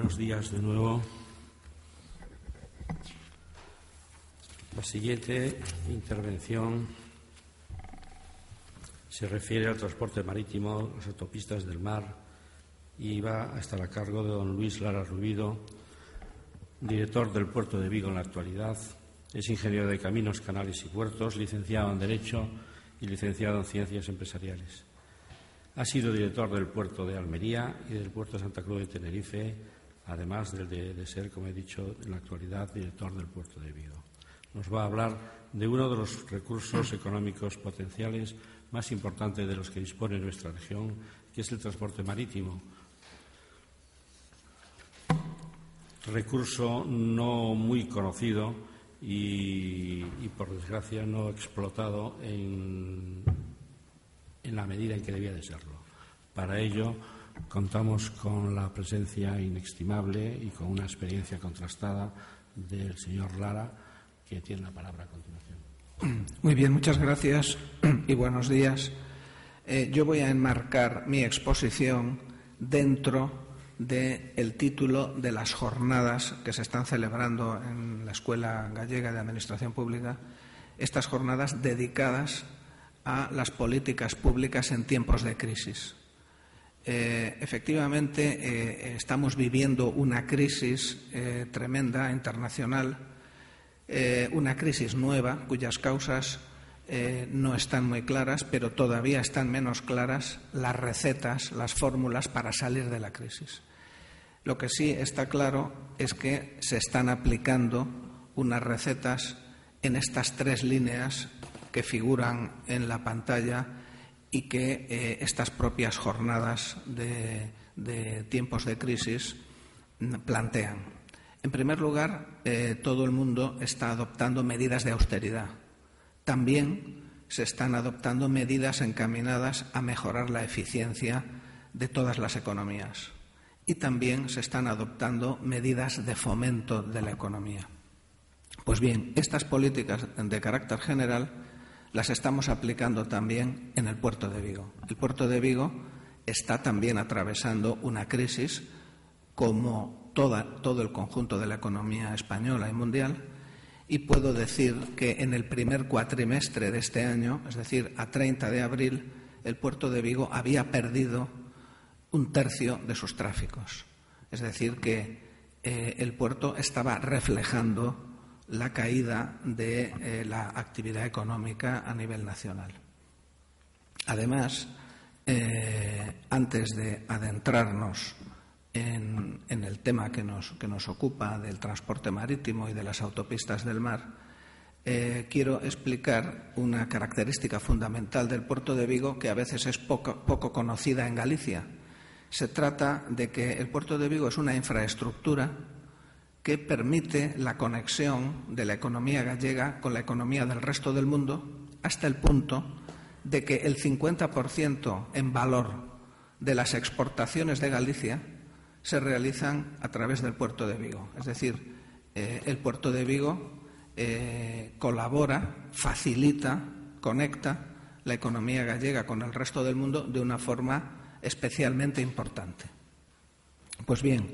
Buenos días de nuevo. La siguiente intervención se refiere al transporte marítimo, las autopistas del mar, y va a estar a cargo de don Luis Lara Rubido, director del Puerto de Vigo en la actualidad. Es ingeniero de Caminos, Canales y Puertos, licenciado en Derecho y licenciado en Ciencias Empresariales. Ha sido director del Puerto de Almería y del Puerto de Santa Cruz de Tenerife, además de ser, como he dicho, en la actualidad director del Puerto de Vigo. Nos va a hablar de uno de los recursos económicos potenciales más importantes de los que dispone nuestra región, que es el transporte marítimo. Recurso no muy conocido y por desgracia, no explotado en la medida en que debía de serlo. Para ello, contamos con la presencia inestimable y con una experiencia contrastada del señor Lara, que tiene la palabra a continuación. Muy bien, muchas gracias y buenos días. Yo voy a enmarcar mi exposición dentro del título de las jornadas que se están celebrando en la Escuela Gallega de Administración Pública, estas jornadas dedicadas a las políticas públicas en tiempos de crisis. Efectivamente, estamos viviendo una crisis tremenda, internacional, una crisis nueva cuyas causas no están muy claras, pero todavía están menos claras las recetas, las fórmulas para salir de la crisis. Lo que sí está claro es que se están aplicando unas recetas en estas tres líneas que figuran en la pantalla y que estas propias jornadas de tiempos de crisis plantean. En primer lugar, todo el mundo está adoptando medidas de austeridad. También se están adoptando medidas encaminadas a mejorar la eficiencia de todas las economías. Y también se están adoptando medidas de fomento de la economía. Pues bien, estas políticas de carácter general las estamos aplicando también en el Puerto de Vigo. El Puerto de Vigo está también atravesando una crisis como todo el conjunto de la economía española y mundial, y puedo decir que en el primer cuatrimestre de este año, es decir, a 30 de abril, el Puerto de Vigo había perdido 1/3 de sus tráficos. Es decir, que el puerto estaba reflejando la caída de la actividad económica a nivel nacional. Además, antes de adentrarnos en el tema que nos ocupa del transporte marítimo y de las autopistas del mar, quiero explicar una característica fundamental del Puerto de Vigo que a veces es poco conocida en Galicia. Se trata de que el Puerto de Vigo es una infraestructura que permite la conexión de la economía gallega con la economía del resto del mundo, hasta el punto de que el 50% en valor de las exportaciones de Galicia se realizan a través del Puerto de Vigo. Es decir, el Puerto de Vigo colabora, facilita, conecta la economía gallega con el resto del mundo de una forma especialmente importante. Pues bien,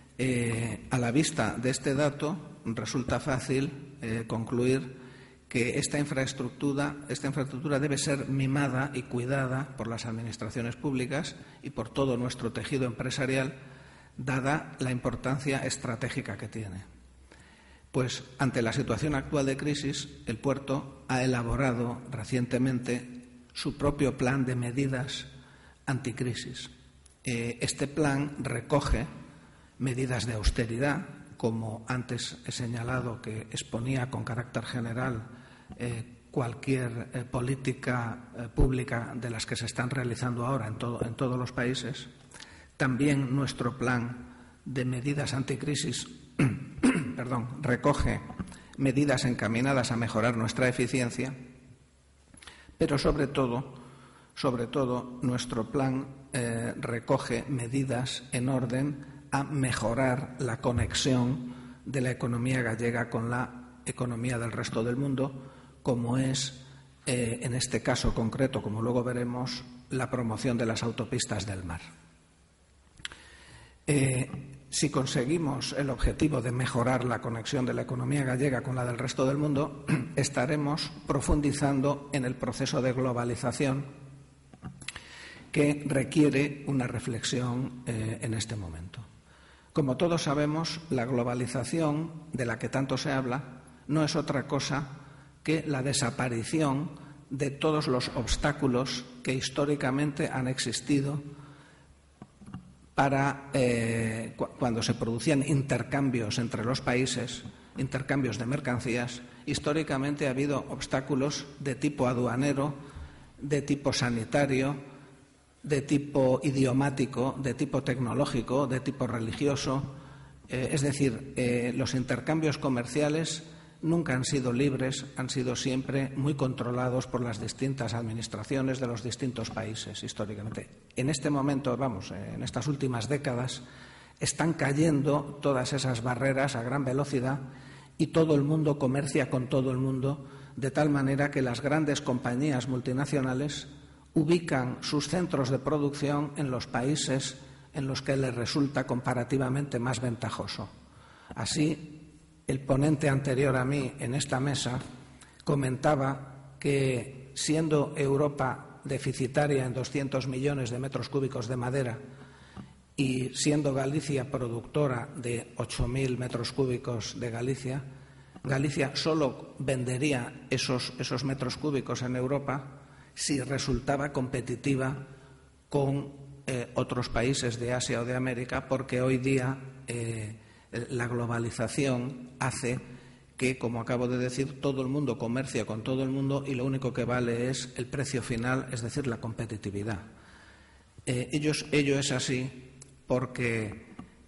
a la vista de este dato resulta fácil concluir que esta infraestructura debe ser mimada y cuidada por las administraciones públicas y por todo nuestro tejido empresarial, dada la importancia estratégica que tiene. Pues ante la situación actual de crisis, el puerto ha elaborado recientemente su propio plan de medidas anticrisis. Este plan recoge medidas de austeridad, como antes he señalado, que exponía con carácter general cualquier política pública de las que se están realizando ahora en todos los países. También nuestro plan de medidas anticrisis recoge medidas encaminadas a mejorar nuestra eficiencia, pero sobre todo nuestro plan recoge medidas en orden a mejorar la conexión de la economía gallega con la economía del resto del mundo, como es, en este caso concreto, como luego veremos, la promoción de las autopistas del mar. si conseguimos el objetivo de mejorar la conexión de la economía gallega con la del resto del mundo, estaremos profundizando en el proceso de globalización que requiere una reflexión en este momento. Como todos sabemos, la globalización de la que tanto se habla no es otra cosa que la desaparición de todos los obstáculos que históricamente han existido para cuando se producían intercambios entre los países, intercambios de mercancías. Históricamente ha habido obstáculos de tipo aduanero, de tipo sanitario, de tipo idiomático, de tipo tecnológico, de tipo religioso. Es decir, los intercambios comerciales nunca han sido libres, han sido siempre muy controlados por las distintas administraciones de los distintos países históricamente. En este momento, en estas últimas décadas, están cayendo todas esas barreras a gran velocidad y todo el mundo comercia con todo el mundo, de tal manera que las grandes compañías multinacionales ubican sus centros de producción en los países en los que les resulta comparativamente más ventajoso. Así, el ponente anterior a mí en esta mesa comentaba que, siendo Europa deficitaria en 200 millones de metros cúbicos de madera y siendo Galicia productora de 8.000 metros cúbicos de Galicia solo vendería esos metros cúbicos en Europa si resultaba competitiva con otros países de Asia o de América, porque hoy día la globalización hace que, como acabo de decir, todo el mundo comercia con todo el mundo y lo único que vale es el precio final, es decir, la competitividad. Ello es así porque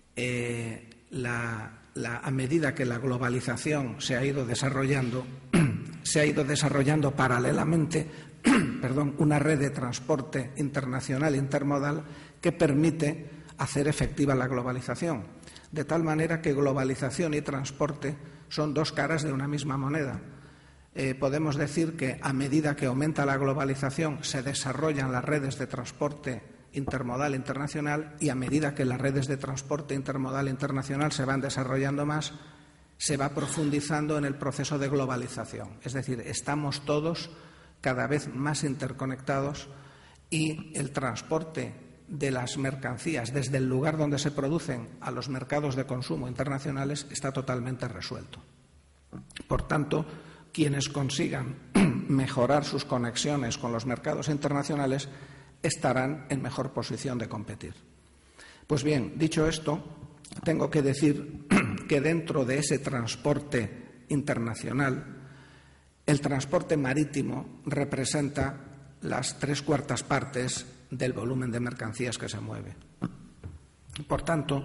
a medida que la globalización se ha ido desarrollando paralelamente una red de transporte internacional intermodal que permite hacer efectiva la globalización. De tal manera que globalización y transporte son dos caras de una misma moneda. Podemos decir que a medida que aumenta la globalización se desarrollan las redes de transporte intermodal internacional y a medida que las redes de transporte intermodal internacional se van desarrollando más, se va profundizando en el proceso de globalización. Es decir, estamos todos cada vez más interconectados y el transporte de las mercancías desde el lugar donde se producen a los mercados de consumo internacionales está totalmente resuelto. Por tanto, quienes consigan mejorar sus conexiones con los mercados internacionales estarán en mejor posición de competir. Pues bien, dicho esto, tengo que decir que dentro de ese transporte internacional, el transporte marítimo representa las 3/4 partes del volumen de mercancías que se mueve. Por tanto,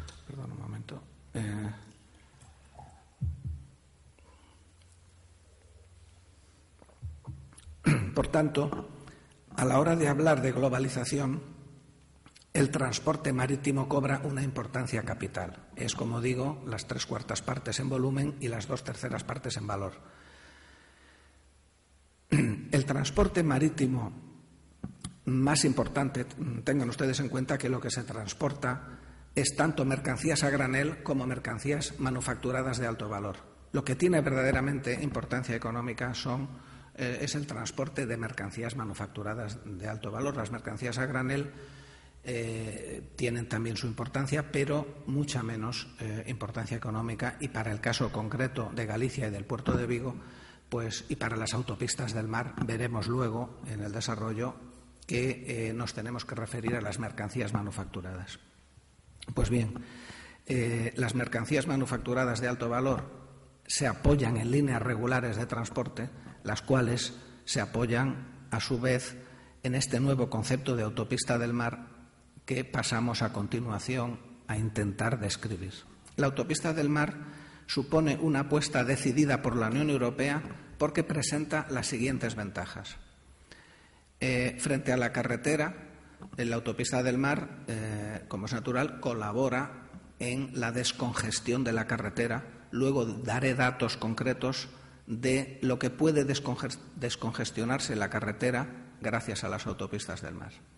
a la hora de hablar de globalización, el transporte marítimo cobra una importancia capital. Es, como digo, las 3/4 partes en volumen y las 2/3 partes en valor. El transporte marítimo más importante, tengan ustedes en cuenta que lo que se transporta es tanto mercancías a granel como mercancías manufacturadas de alto valor. Lo que tiene verdaderamente importancia económica es el transporte de mercancías manufacturadas de alto valor. Las mercancías a granel tienen también su importancia, pero mucha menos importancia económica, y para el caso concreto de Galicia y del puerto de Vigo, y para las autopistas del mar, veremos luego en el desarrollo que nos tenemos que referir a las mercancías manufacturadas. Pues bien, las mercancías manufacturadas de alto valor se apoyan en líneas regulares de transporte, las cuales se apoyan, a su vez, en este nuevo concepto de autopista del mar que pasamos a continuación a intentar describir. La autopista del mar supone una apuesta decidida por la Unión Europea porque presenta las siguientes ventajas. Frente a la carretera, la autopista del mar, como es natural, colabora en la descongestión de la carretera. Luego daré datos concretos de lo que puede descongestionarse la carretera gracias a las autopistas del mar.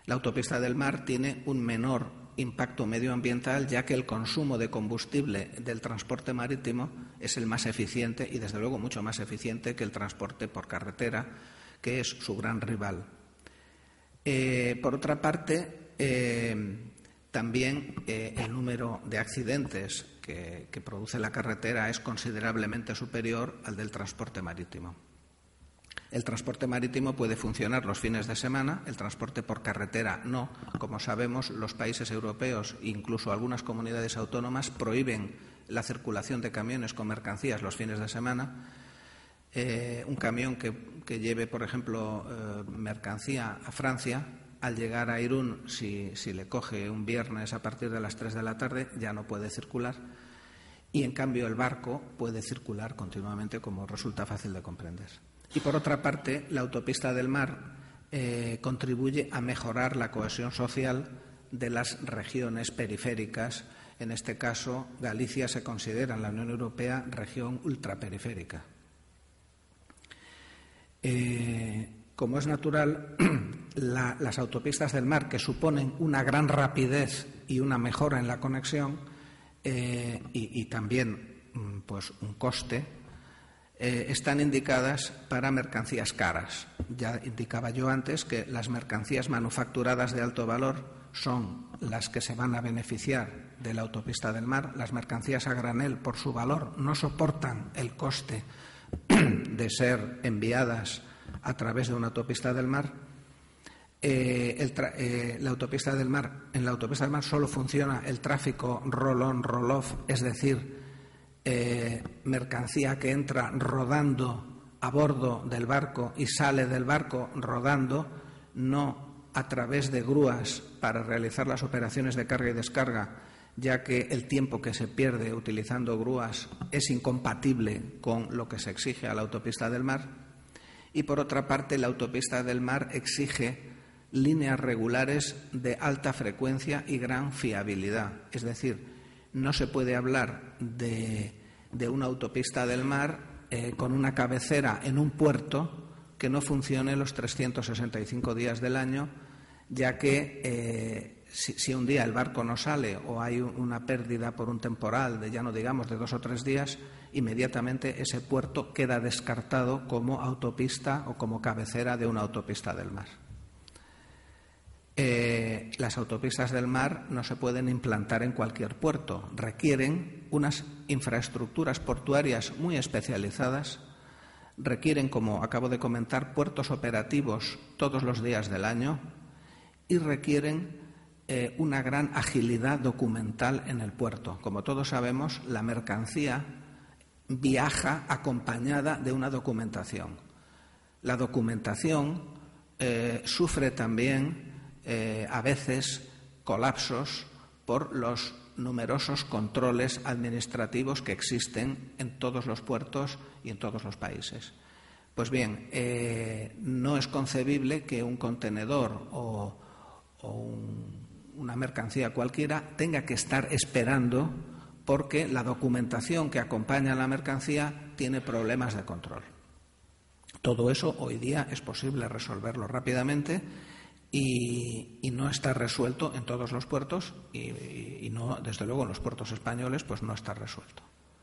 La autopista del mar tiene un menor impacto medioambiental, ya que el consumo de combustible del transporte marítimo es el más eficiente y, desde luego, mucho más eficiente que el transporte por carretera, que es su gran rival. Por otra parte, también el número de accidentes que produce la carretera es considerablemente superior al del transporte marítimo. El transporte marítimo puede funcionar los fines de semana, el transporte por carretera no. Como sabemos, los países europeos, incluso algunas comunidades autónomas, prohíben la circulación de camiones con mercancías los fines de semana. Un camión que lleve, por ejemplo, mercancía a Francia, al llegar a Irún, si le coge un viernes a partir de las 3 de la tarde, ya no puede circular. Y, en cambio, el barco puede circular continuamente, como resulta fácil de comprender. Y, por otra parte, la autopista del mar contribuye a mejorar la cohesión social de las regiones periféricas. En este caso, Galicia se considera en la Unión Europea región ultraperiférica. Como es natural, las autopistas del mar, que suponen una gran rapidez y una mejora en la conexión y también pues, un coste, están indicadas para mercancías caras. Ya indicaba yo antes que las mercancías manufacturadas de alto valor son las que se van a beneficiar de la autopista del mar. Las mercancías a granel, por su valor, no soportan el coste de ser enviadas a través de una autopista del mar. La autopista del mar, en la autopista del mar solo funciona el tráfico roll-on, roll-off, es decir, mercancía que entra rodando a bordo del barco y sale del barco rodando, no a través de grúas para realizar las operaciones de carga y descarga, ya que el tiempo que se pierde utilizando grúas es incompatible con lo que se exige a la autopista del mar. Y, por otra parte, la autopista del mar exige líneas regulares de alta frecuencia y gran fiabilidad. Es decir, no se puede hablar de una autopista del mar con una cabecera en un puerto que no funcione los 365 días del año, ya que si un día el barco no sale o hay una pérdida por un temporal de, ya no digamos, de 2 o 3 días, inmediatamente ese puerto queda descartado como autopista o como cabecera de una autopista del mar. Las autopistas del mar no se pueden implantar en cualquier puerto, requieren unas infraestructuras portuarias muy especializadas, requieren, como acabo de comentar, puertos operativos todos los días del año y requieren una gran agilidad documental en el puerto. Como todos sabemos, la mercancía viaja acompañada de una documentación. La documentación sufre también a veces colapsos por los numerosos controles administrativos que existen en todos los puertos y en todos los países. Pues bien, no es concebible que un contenedor o una mercancía cualquiera tenga que estar esperando porque la documentación que acompaña a la mercancía tiene problemas de control. Todo eso hoy día es posible resolverlo rápidamente y no está resuelto en todos los puertos y no, desde luego, en los puertos españoles pues no está resuelto.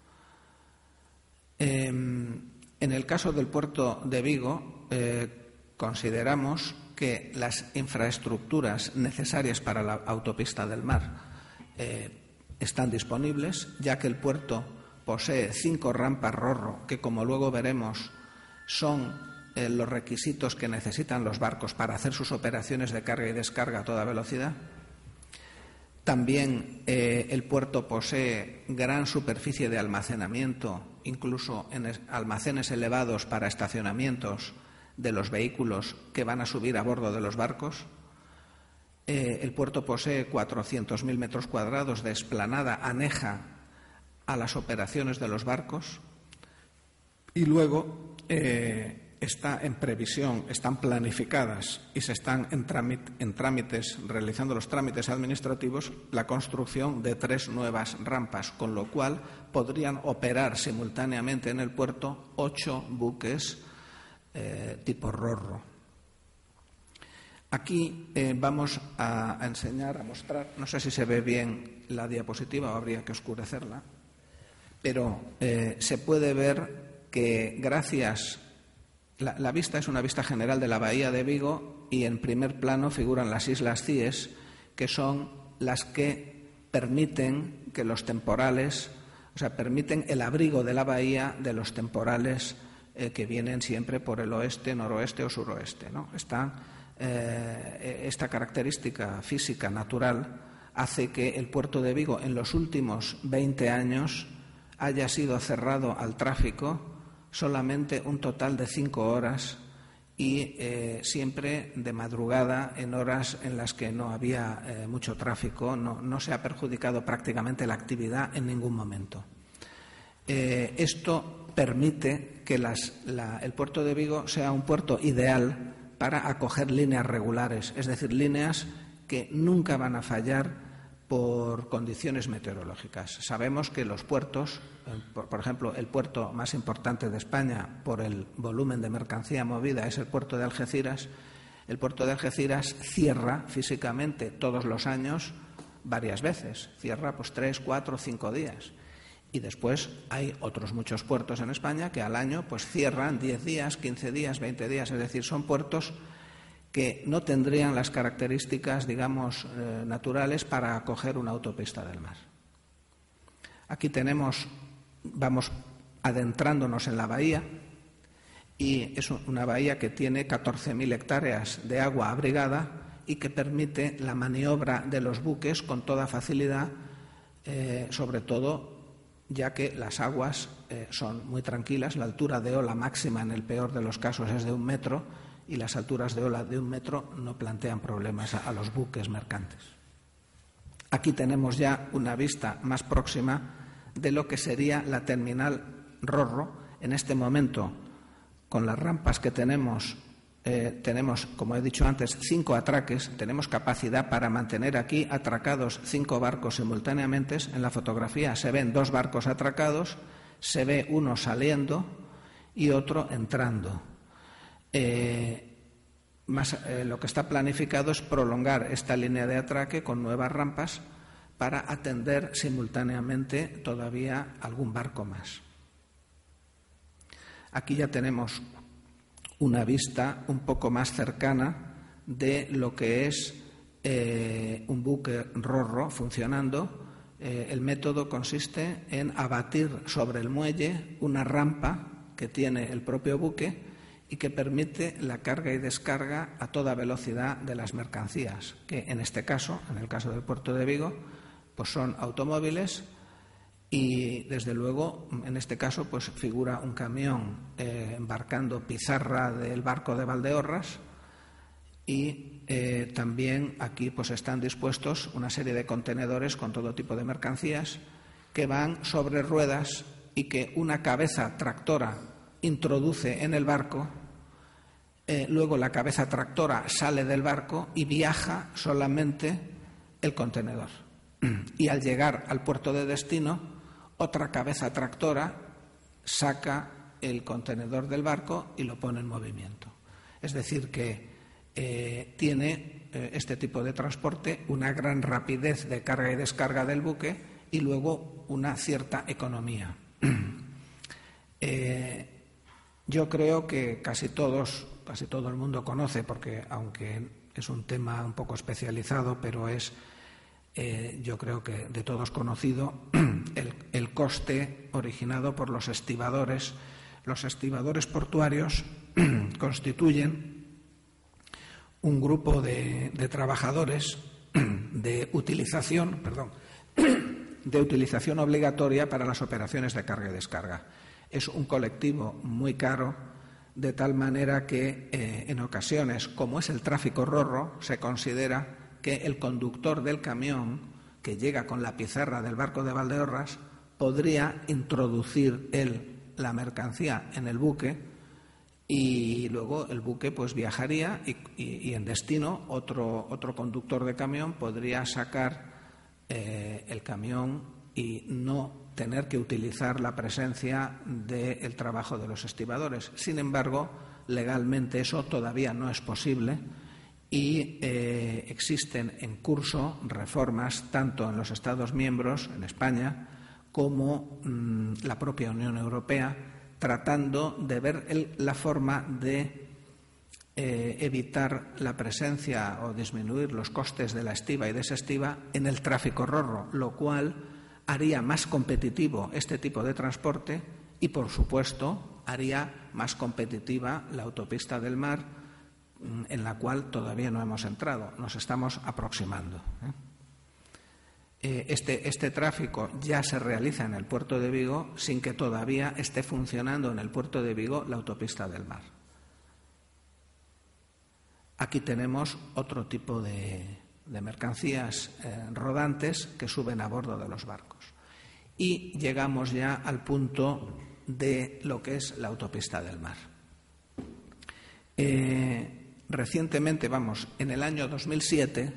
En el caso del puerto de Vigo, consideramos que las infraestructuras necesarias para la autopista del mar están disponibles, ya que el puerto posee 5 rampas Ro-Ro, que, como luego veremos, son los requisitos que necesitan los barcos para hacer sus operaciones de carga y descarga a toda velocidad. También el puerto posee gran superficie de almacenamiento, incluso en almacenes elevados para estacionamientos de los vehículos que van a subir a bordo de los barcos. El puerto posee 400.000 metros cuadrados de explanada aneja a las operaciones de los barcos y luego está en previsión, están planificadas y se están en trámites, realizando los trámites administrativos, la construcción de 3 nuevas rampas, con lo cual podrían operar simultáneamente en el puerto 8 buques tipo Ro-Ro. Aquí vamos a enseñar, a mostrar, no sé si se ve bien la diapositiva o habría que oscurecerla, pero se puede ver que gracias... La vista es una vista general de la bahía de Vigo y en primer plano figuran las Islas Cíes, que son las que permiten que los temporales, o sea, permiten el abrigo de la bahía de los temporales que vienen siempre por el oeste, noroeste o suroeste, ¿no? Esta característica física natural hace que el puerto de Vigo en los últimos 20 años haya sido cerrado al tráfico solamente un total de 5 horas y siempre de madrugada, en horas en las que no había mucho tráfico. No se ha perjudicado prácticamente la actividad en ningún momento. Esto permite que el puerto de Vigo sea un puerto ideal para acoger líneas regulares, es decir, líneas que nunca van a fallar por condiciones meteorológicas. Sabemos que los puertos, por ejemplo, el puerto más importante de España por el volumen de mercancía movida es el puerto de Algeciras. El puerto de Algeciras cierra físicamente todos los años varias veces, cierra 3, 4, 5 días. Y después hay otros muchos puertos en España que al año cierran 10 días, 15 días, 20 días, es decir, son puertos que no tendrían las características, digamos, naturales para acoger una autopista del mar. Aquí vamos adentrándonos en la bahía, y es una bahía que tiene 14.000 hectáreas de agua abrigada y que permite la maniobra de los buques con toda facilidad, sobre todo ya que las aguas son muy tranquilas. La altura de ola máxima en el peor de los casos es de 1 metro, y las alturas de ola de 1 metro no plantean problemas a los buques mercantes. Aquí tenemos ya una vista más próxima de lo que sería la terminal Ro-Ro. En este momento, con las rampas que tenemos, como he dicho antes, 5 atraques. Tenemos capacidad para mantener aquí atracados 5 barcos simultáneamente. En la fotografía se ven 2 barcos atracados, se ve uno saliendo y otro entrando. Lo que está planificado es prolongar esta línea de atraque con nuevas rampas para atender simultáneamente todavía algún barco más. Aquí ya tenemos una vista un poco más cercana de lo que es un buque Ro-Ro funcionando. El método consiste en abatir sobre el muelle una rampa que tiene el propio buque y que permite la carga y descarga a toda velocidad de las mercancías, que en este caso, en el caso del puerto de Vigo, son automóviles y, desde luego, en este caso figura un camión embarcando pizarra del barco de Valdeorras, y también aquí están dispuestos una serie de contenedores con todo tipo de mercancías que van sobre ruedas y que una cabeza tractora introduce en el barco. Luego la cabeza tractora sale del barco y viaja solamente el contenedor. Y al llegar al puerto de destino, otra cabeza tractora saca el contenedor del barco y lo pone en movimiento. Es decir, que tiene este tipo de transporte una gran rapidez de carga y descarga del buque y luego una cierta economía. Yo creo que casi todo el mundo conoce, porque aunque es un tema un poco especializado, pero es, yo creo que de todos conocido, el coste originado por los estibadores. Los estibadores portuarios constituyen un grupo de trabajadores de utilización obligatoria para las operaciones de carga y descarga. Es un colectivo muy caro, de tal manera que en ocasiones, como es el tráfico Ro-Ro, se considera que el conductor del camión que llega con la pizarra del barco de Valdeorras podría introducir la mercancía en el buque, y luego el buque viajaría y en destino otro conductor de camión podría sacar el camión y no tener que utilizar la presencia del trabajo de los estibadores. Sin embargo, legalmente eso todavía no es posible, y existen en curso reformas tanto en los Estados miembros, en España, como la propia Unión Europea, tratando de ver la forma de evitar la presencia o disminuir los costes de la estiva y desestiva en el tráfico ro-ro, lo cual haría más competitivo este tipo de transporte y, por supuesto, haría más competitiva la autopista del mar, en la cual todavía no hemos entrado, nos estamos aproximando. Este tráfico ya se realiza en el puerto de Vigo sin que todavía esté funcionando en el puerto de Vigo la autopista del mar. Aquí tenemos otro tipo de mercancías rodantes que suben a bordo de los barcos. Y llegamos ya al punto de lo que es la autopista del mar. Recientemente, en el año 2007,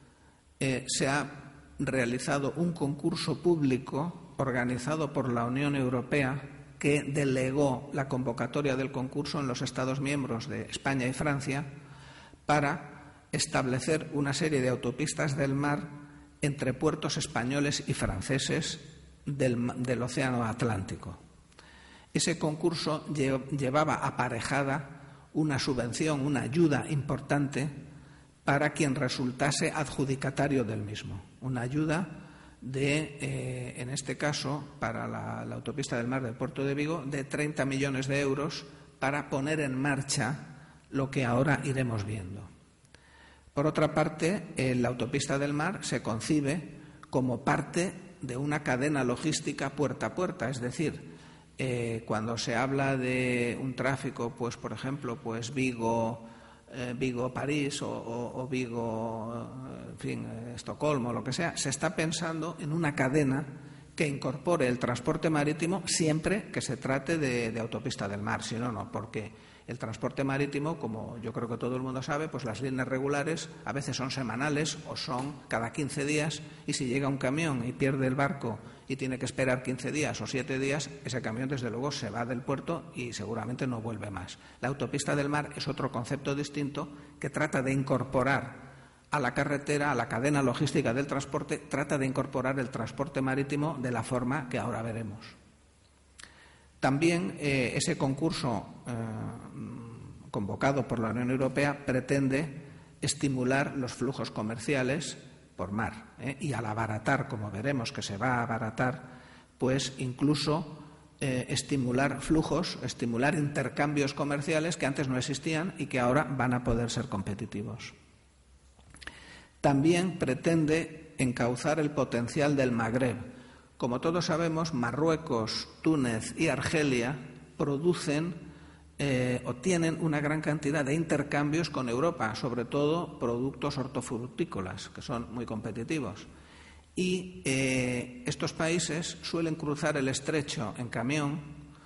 se ha realizado un concurso público organizado por la Unión Europea que delegó la convocatoria del concurso en los Estados miembros de España y Francia para establecer una serie de autopistas del mar entre puertos españoles y franceses del Océano Atlántico. Ese concurso llevaba aparejada una subvención, una ayuda importante para quien resultase adjudicatario del mismo. Una ayuda en este caso, para la autopista del mar del puerto de Vigo, de 30 millones de euros para poner en marcha lo que ahora iremos viendo. Por otra parte, la autopista del mar se concibe como parte de una cadena logística puerta a puerta, es decir, cuando se habla de un tráfico, pues por ejemplo, pues Vigo-París o Vigo, Estocolmo, lo que sea, se está pensando en una cadena que incorpore el transporte marítimo siempre que se trate de autopista del mar. Si no, no, porque el transporte marítimo, como yo creo que todo el mundo sabe, pues las líneas regulares a veces son semanales o son cada 15 días y si llega un camión y pierde el barco y tiene que esperar 15 días o 7 días, ese camión desde luego se va del puerto y seguramente no vuelve más. La autopista del mar es otro concepto distinto que trata de incorporar a la carretera, a la cadena logística del transporte, trata de incorporar el transporte marítimo de la forma que ahora veremos. También ese concurso convocado por la Unión Europea pretende estimular los flujos comerciales por mar y al abaratar, como veremos que se va a abaratar, pues incluso estimular flujos, estimular intercambios comerciales que antes no existían y que ahora van a poder ser competitivos. También pretende encauzar el potencial del Magreb. Como todos sabemos, Marruecos, Túnez y Argelia producen o tienen una gran cantidad de intercambios con Europa, sobre todo productos hortofrutícolas, que son muy competitivos. Y estos países suelen cruzar el estrecho en camión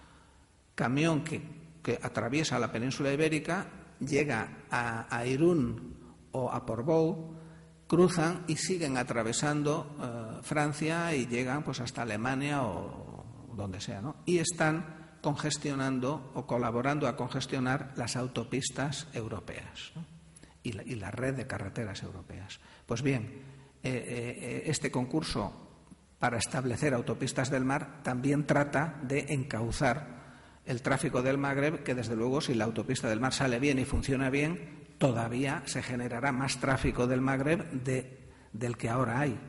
que atraviesa la península ibérica, llega a Irún o a Portbou, cruzan y siguen atravesando Francia y llegan pues hasta Alemania o donde sea, ¿no? Y están congestionando o colaborando a congestionar las autopistas europeas, ¿no? y la red de carreteras europeas. Pues bien, este concurso para establecer autopistas del mar también trata de encauzar el tráfico del Magreb, que desde luego si la autopista del mar sale bien y funciona bien, todavía se generará más tráfico del Magreb del que ahora hay.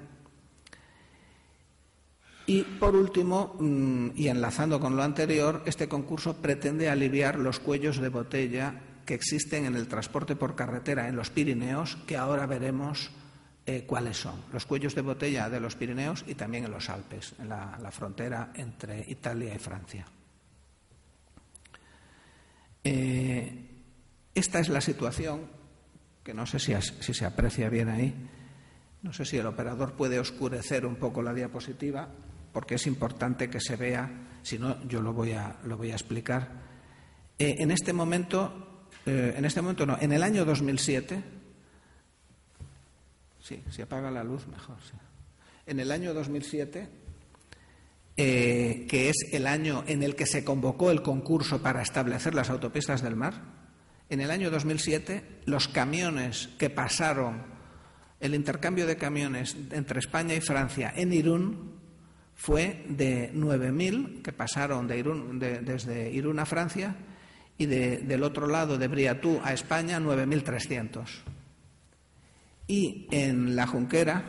Y, por último, y enlazando con lo anterior, este concurso pretende aliviar los cuellos de botella que existen en el transporte por carretera en los Pirineos, que ahora veremos cuáles son. Los cuellos de botella de los Pirineos y también en los Alpes, en la frontera entre Italia y Francia. Esta es la situación, que no sé si se aprecia bien ahí. No sé si el operador puede oscurecer un poco la diapositiva, porque es importante que se vea, si no yo lo voy a explicar. En el año 2007, sí, si apaga la luz mejor. Sí. En el año 2007, que es el año en el que se convocó el concurso para establecer las autopistas del mar, En el año 2007, los camiones que pasaron, el intercambio de camiones entre España y Francia en Irún fue de 9.000 que pasaron desde Irún a Francia, y del otro lado, de Briatú a España, 9.300. Y en la Junquera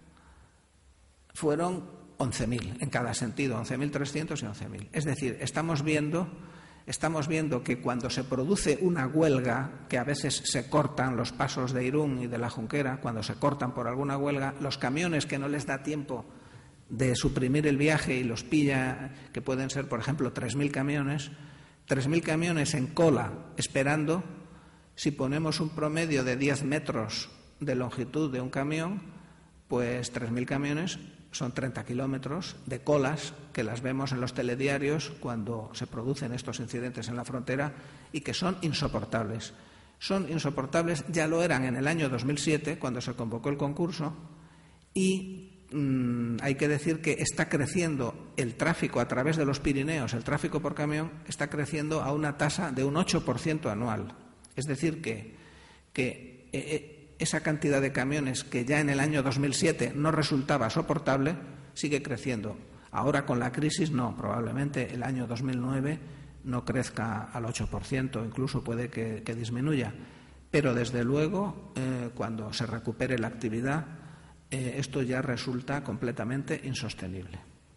fueron 11.000 en cada sentido, 11.300 y 11.000. Es decir, estamos viendo que cuando se produce una huelga, que a veces se cortan los pasos de Irún y de la Junquera, cuando se cortan por alguna huelga, los camiones que no les da tiempo de suprimir el viaje y los pilla, que pueden ser, por ejemplo, 3.000 camiones en cola esperando, si ponemos un promedio de 10 metros de longitud de un camión, pues 3.000 camiones son 30 kilómetros de colas que las vemos en los telediarios cuando se producen estos incidentes en la frontera y que son insoportables. Son insoportables, ya lo eran en el año 2007 cuando se convocó el concurso, y hay que decir que está creciendo el tráfico a través de los Pirineos, el tráfico por camión está creciendo a una tasa de un 8% anual. Es decir, que esa cantidad de camiones que ya en el año 2007 no resultaba soportable, sigue creciendo. Ahora con la crisis no, probablemente el año 2009 no crezca al 8%, incluso puede que disminuya. Pero desde luego, cuando se recupere la actividad, esto ya resulta completamente insostenible.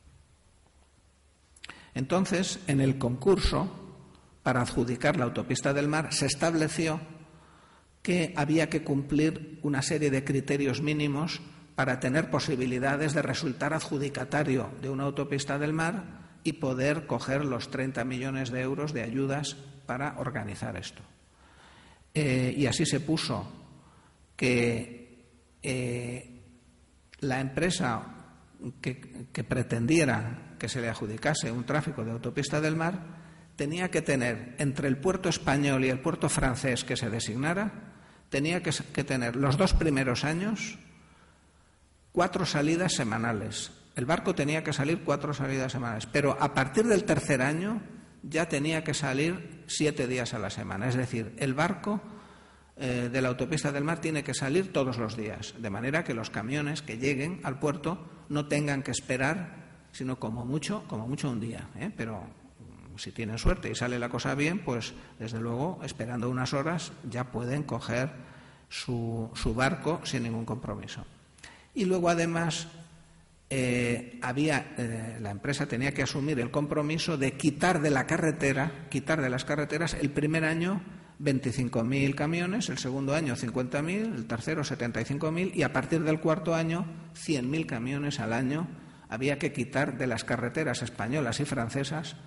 Entonces, en el concurso para adjudicar la autopista del Mar se estableció que había que cumplir una serie de criterios mínimos para tener posibilidades de resultar adjudicatario de una autopista del Mar y poder coger los 30 millones de euros de ayudas para organizar esto. Y así se puso que la empresa que pretendiera que se le adjudicase un tráfico de autopista del Mar tenía que tener, entre el puerto español y el puerto francés que se designara, tenía que tener los 2 primeros años 4 salidas semanales. El barco tenía que salir 4 salidas semanales, pero a partir del tercer año ya tenía que salir 7 días a la semana. Es decir, el barco de la autopista del Mar tiene que salir todos los días, de manera que los camiones que lleguen al puerto no tengan que esperar, sino como mucho un día, pero si tienen suerte y sale la cosa bien, pues desde luego, esperando unas horas, ya pueden coger su barco sin ningún compromiso. Y luego, además, la empresa tenía que asumir el compromiso de quitar de las carreteras el primer año 25.000 camiones, el segundo año 50.000, el tercero 75.000 y a partir del cuarto año 100.000 camiones al año había que quitar de las carreteras españolas y francesas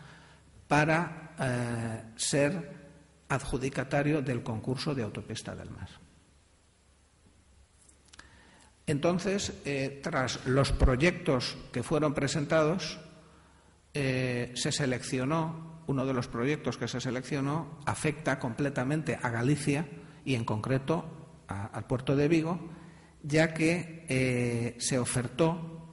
para ser adjudicatario del concurso de autopista del Mar. Entonces, tras los proyectos que fueron presentados, se seleccionó. Uno de los proyectos que se seleccionó afecta completamente a Galicia y, en concreto, al puerto de Vigo, ya que se ofertó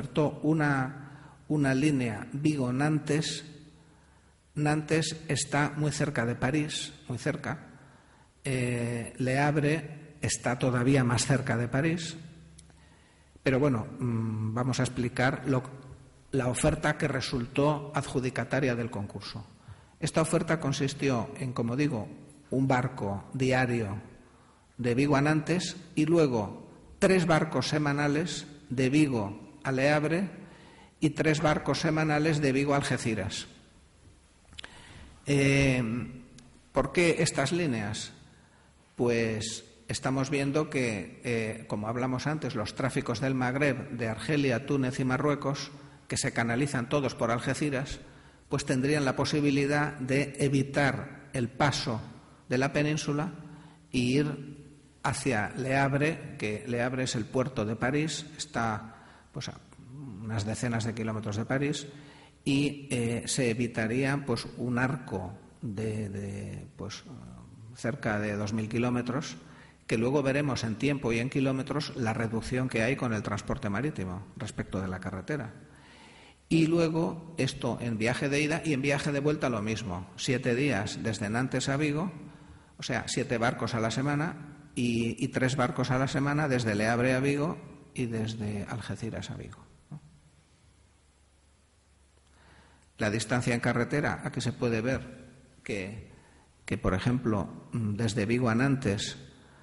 una línea Vigo-Nantes. Nantes está muy cerca de París, muy cerca. Le Havre está todavía más cerca de París. Pero bueno, vamos a explicar la oferta que resultó adjudicataria del concurso. Esta oferta consistió en, como digo, un barco diario de Vigo a Nantes y luego 3 barcos semanales de Vigo a Le Havre y 3 barcos semanales de Vigo a Algeciras. ¿Por qué estas líneas? Pues estamos viendo que, como hablamos antes, los tráficos del Magreb, de Argelia, Túnez y Marruecos, que se canalizan todos por Algeciras, pues tendrían la posibilidad de evitar el paso de la península e ir hacia Le Havre, que Le Havre es el puerto de París, está pues a unas decenas de kilómetros de París, y se evitaría pues un arco de cerca de 2.000 kilómetros, que luego veremos en tiempo y en kilómetros la reducción que hay con el transporte marítimo respecto de la carretera. Y luego esto en viaje de ida y en viaje de vuelta lo mismo, 7 días desde Nantes a Vigo, O sea, 7 barcos a la semana y 3 barcos a la semana desde Le Havre a Vigo y desde Algeciras a Vigo. La distancia en carretera, aquí se puede ver que por ejemplo, desde Vigo a Nantes,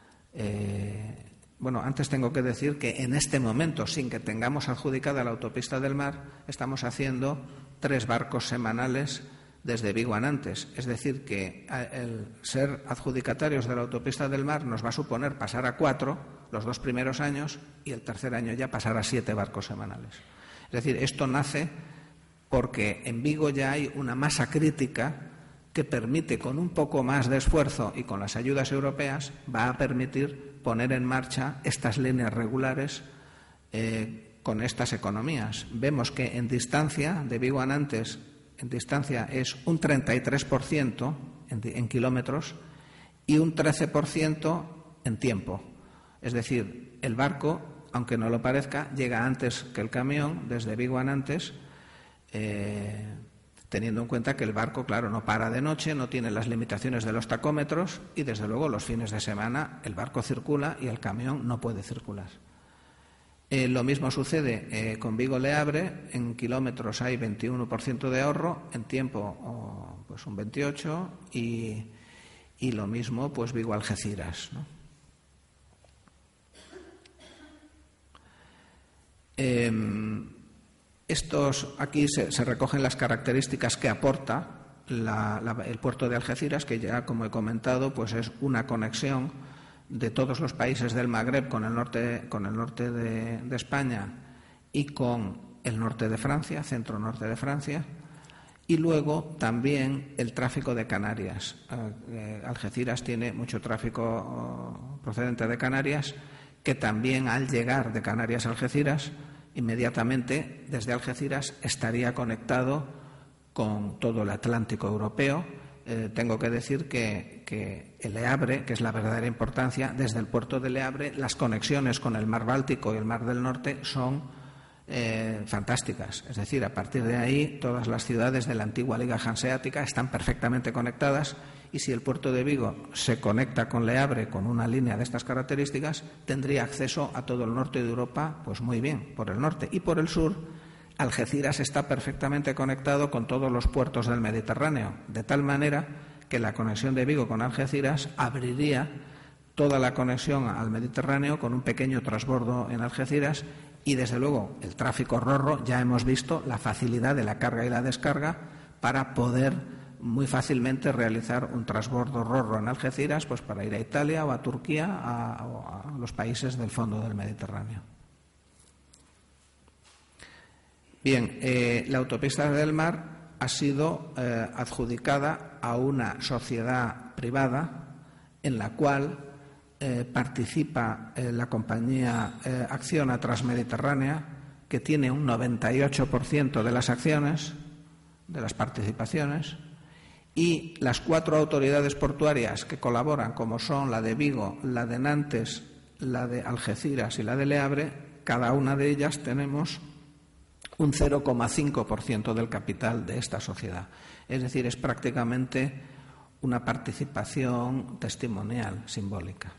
antes tengo que decir que en este momento, sin que tengamos adjudicada la autopista del mar, estamos haciendo 3 barcos semanales desde Vigo a Nantes. Es decir, que el ser adjudicatarios de la autopista del mar nos va a suponer pasar a 4 los 2 primeros años y el tercer año ya pasar a 7 barcos semanales. Es decir, esto nace porque en Vigo ya hay una masa crítica que permite, con un poco más de esfuerzo y con las ayudas europeas, va a permitir poner en marcha estas líneas regulares con estas economías. Vemos que en distancia, de Vigo a Nantes, en distancia es un 33% en kilómetros y un 13% en tiempo. Es decir, el barco, aunque no lo parezca, llega antes que el camión desde Vigo a Nantes, teniendo en cuenta que el barco, claro, no para de noche, no tiene las limitaciones de los tacómetros y, desde luego, los fines de semana el barco circula y el camión no puede circular. Lo mismo sucede con Vigo-Le Havre. En kilómetros hay 21% de ahorro, en tiempo pues un 28% y lo mismo pues Vigo-Algeciras, ¿no? Aquí se recogen las características que aporta el puerto de Algeciras, que ya, como he comentado, pues es una conexión de todos los países del Magreb con el norte de España y con el norte de Francia, centro-norte de Francia, y luego también el tráfico de Canarias. Algeciras tiene mucho tráfico procedente de Canarias, que también, al llegar de Canarias a Algeciras, inmediatamente desde Algeciras estaría conectado con todo el Atlántico europeo. Tengo que decir que el Le Havre, que es la verdadera importancia, desde el puerto de Le Havre, las conexiones con el mar Báltico y el mar del Norte son fantásticas. Es decir, a partir de ahí todas las ciudades de la antigua Liga Hanseática están perfectamente conectadas, y si el puerto de Vigo se conecta con Le Havre con una línea de estas características, tendría acceso a todo el norte de Europa pues muy bien, por el norte. Y por el sur, Algeciras está perfectamente conectado con todos los puertos del Mediterráneo, de tal manera que la conexión de Vigo con Algeciras abriría toda la conexión al Mediterráneo con un pequeño transbordo en Algeciras. Y, desde luego, el tráfico ro-ro, ya hemos visto la facilidad de la carga y la descarga para poder muy fácilmente realizar un transbordo ro-ro en Algeciras, pues para ir a Italia o a Turquía o a los países del fondo del Mediterráneo. Bien, la autopista del mar ha sido adjudicada a una sociedad privada en la cual participa la compañía Acciona Transmediterránea, que tiene un 98% de las acciones, de las participaciones, y las 4 autoridades portuarias que colaboran, como son la de Vigo, la de Nantes, la de Algeciras y la de Le Havre, cada una de ellas tenemos un 0,5% del capital de esta sociedad. Es decir, es prácticamente una participación testimonial, simbólica.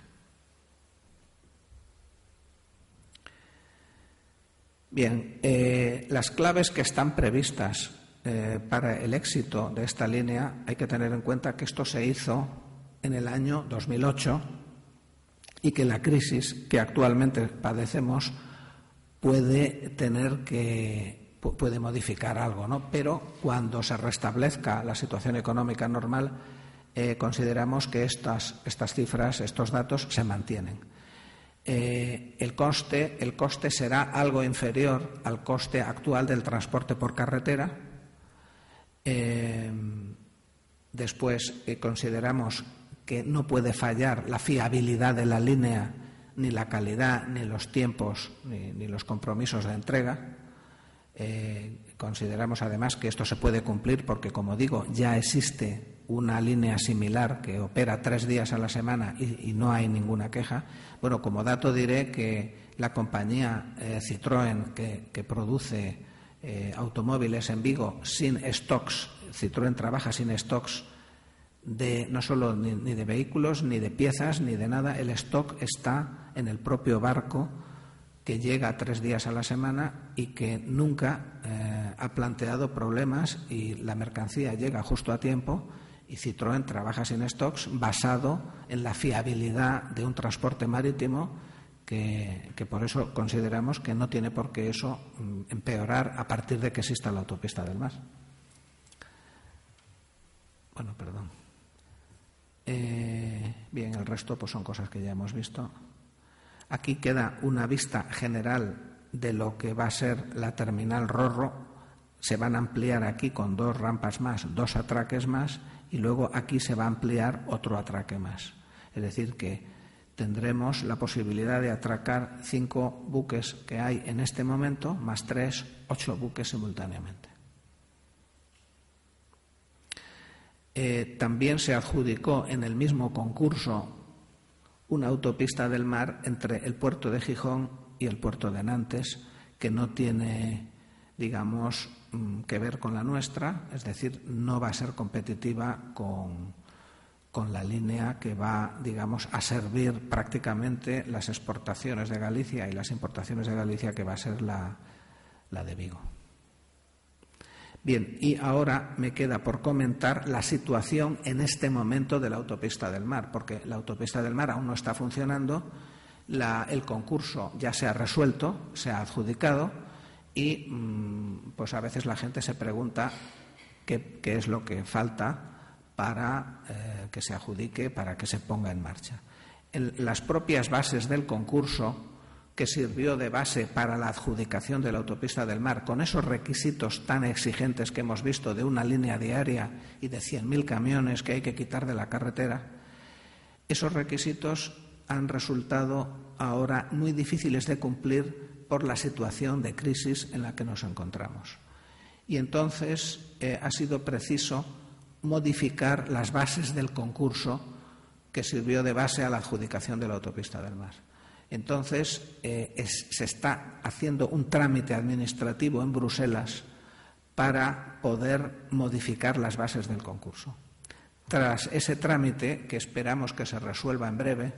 Bien, las claves que están previstas para el éxito de esta línea, hay que tener en cuenta que esto se hizo en el año 2008 y que la crisis que actualmente padecemos puede modificar algo, ¿no? Pero cuando se restablezca la situación económica normal, consideramos que estas cifras, estos datos, se mantienen. El coste será algo inferior al coste actual del transporte por carretera. Después consideramos que no puede fallar la fiabilidad de la línea, ni la calidad, ni los tiempos, ni los compromisos de entrega. Consideramos además que esto se puede cumplir porque, como digo, ya existe una línea similar que opera 3 días a la semana y no hay ninguna queja. Bueno, como dato diré que la compañía Citroën, que produce automóviles en Vigo sin stocks, Citroën trabaja sin stocks no solo ni de vehículos, ni de piezas, ni de nada. El stock está en el propio barco, que llega 3 días a la semana y que nunca ha planteado problemas, y la mercancía llega justo a tiempo, y Citroën trabaja sin stocks basado en la fiabilidad de un transporte marítimo que por eso consideramos que no tiene por qué eso empeorar a partir de que exista la autopista del mar. Bueno, perdón. Bien, el resto pues son cosas que ya hemos visto. Aquí queda una vista general de lo que va a ser la terminal Ro-Ro. Se van a ampliar aquí con 2 rampas más, 2 atraques más, y luego aquí se va a ampliar otro atraque más. Es decir, que tendremos la posibilidad de atracar 5 buques que hay en este momento, más 3, 8 buques simultáneamente. También se adjudicó en el mismo concurso una autopista del mar entre el puerto de Gijón y el puerto de Nantes, que no tiene, digamos, que ver con la nuestra, es decir, no va a ser competitiva con la línea que va, digamos, a servir prácticamente las exportaciones de Galicia y las importaciones de Galicia, que va a ser la de Vigo. Bien, y ahora me queda por comentar la situación en este momento de la autopista del mar, porque la autopista del mar aún no está funcionando, el concurso ya se ha resuelto, se ha adjudicado, y pues a veces la gente se pregunta qué es lo que falta para que se adjudique, para que se ponga en marcha. Las propias bases del concurso, que sirvió de base para la adjudicación de la autopista del mar, con esos requisitos tan exigentes que hemos visto de una línea diaria y de 100.000 camiones que hay que quitar de la carretera, esos requisitos han resultado ahora muy difíciles de cumplir por la situación de crisis en la que nos encontramos. Y entonces ha sido preciso modificar las bases del concurso que sirvió de base a la adjudicación de la autopista del mar. Entonces, se está haciendo un trámite administrativo en Bruselas para poder modificar las bases del concurso. Tras ese trámite, que esperamos que se resuelva en breve,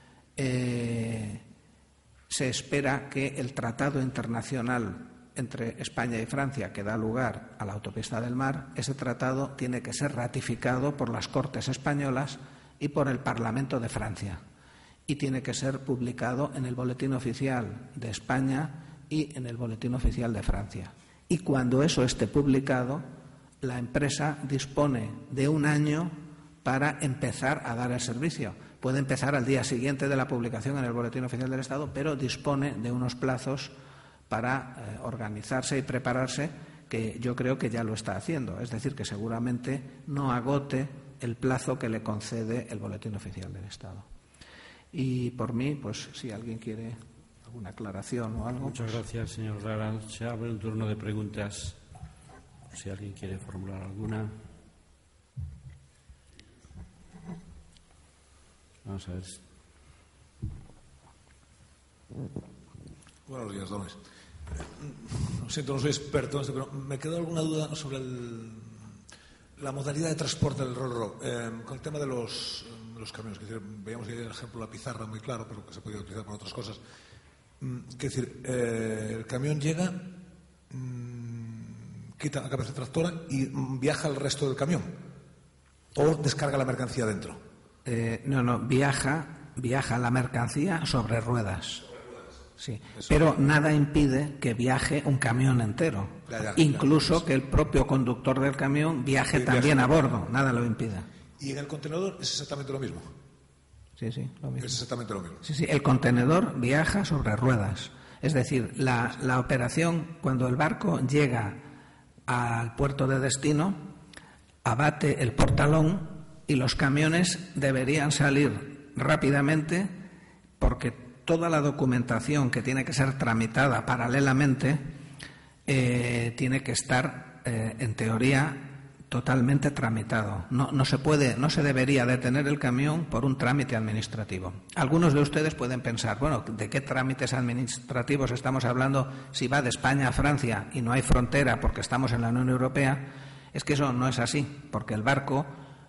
se espera que el tratado internacional entre España y Francia, que da lugar a la autopista del mar, ese tratado tiene que ser ratificado por las Cortes españolas y por el Parlamento de Francia, y tiene que ser publicado en el Boletín Oficial de España y en el Boletín Oficial de Francia. Y cuando eso esté publicado, la empresa dispone de 1 año para empezar a dar el servicio. Puede empezar al día siguiente de la publicación en el Boletín Oficial del Estado, pero dispone de unos plazos para organizarse y prepararse, que yo creo que ya lo está haciendo. Es decir, que seguramente no agote el plazo que le concede el Boletín Oficial del Estado. Y por mí, pues si alguien quiere alguna aclaración o algo. Muchas gracias, señor Lara. Se abre un turno de preguntas. Si alguien quiere formular alguna. Vamos a ver. Buenos días, dones. Lo siento, no soy experto en esto, pero me quedó alguna duda sobre la modalidad de transporte del Ro-Ro. Con el tema de los camiones, que veíamos que hay el ejemplo de la pizarra muy claro, pero que se podía utilizar para otras cosas. Es decir, el camión llega, quita la cabeza tractora y viaja al resto del camión, o descarga la mercancía dentro. No, viaja la mercancía sobre ruedas. Sí, pero nada impide que viaje un camión entero, incluso que el propio conductor del camión viaje también a bordo, nada lo impide. ¿Y en el contenedor es exactamente lo mismo? Sí, lo mismo. Es exactamente lo mismo. Sí, el contenedor viaja sobre ruedas. Es decir, la operación, cuando el barco llega al puerto de destino, abate el portalón y los camiones deberían salir rápidamente, porque toda la documentación que tiene que ser tramitada paralelamente tiene que estar, en teoría, totalmente tramitado. No se debería detener el camión por un trámite administrativo. Algunos de ustedes pueden pensar, bueno, ¿de qué trámites administrativos estamos hablando si va de España a Francia y no hay frontera porque estamos en la Unión Europea? Es que eso no es así, porque el barco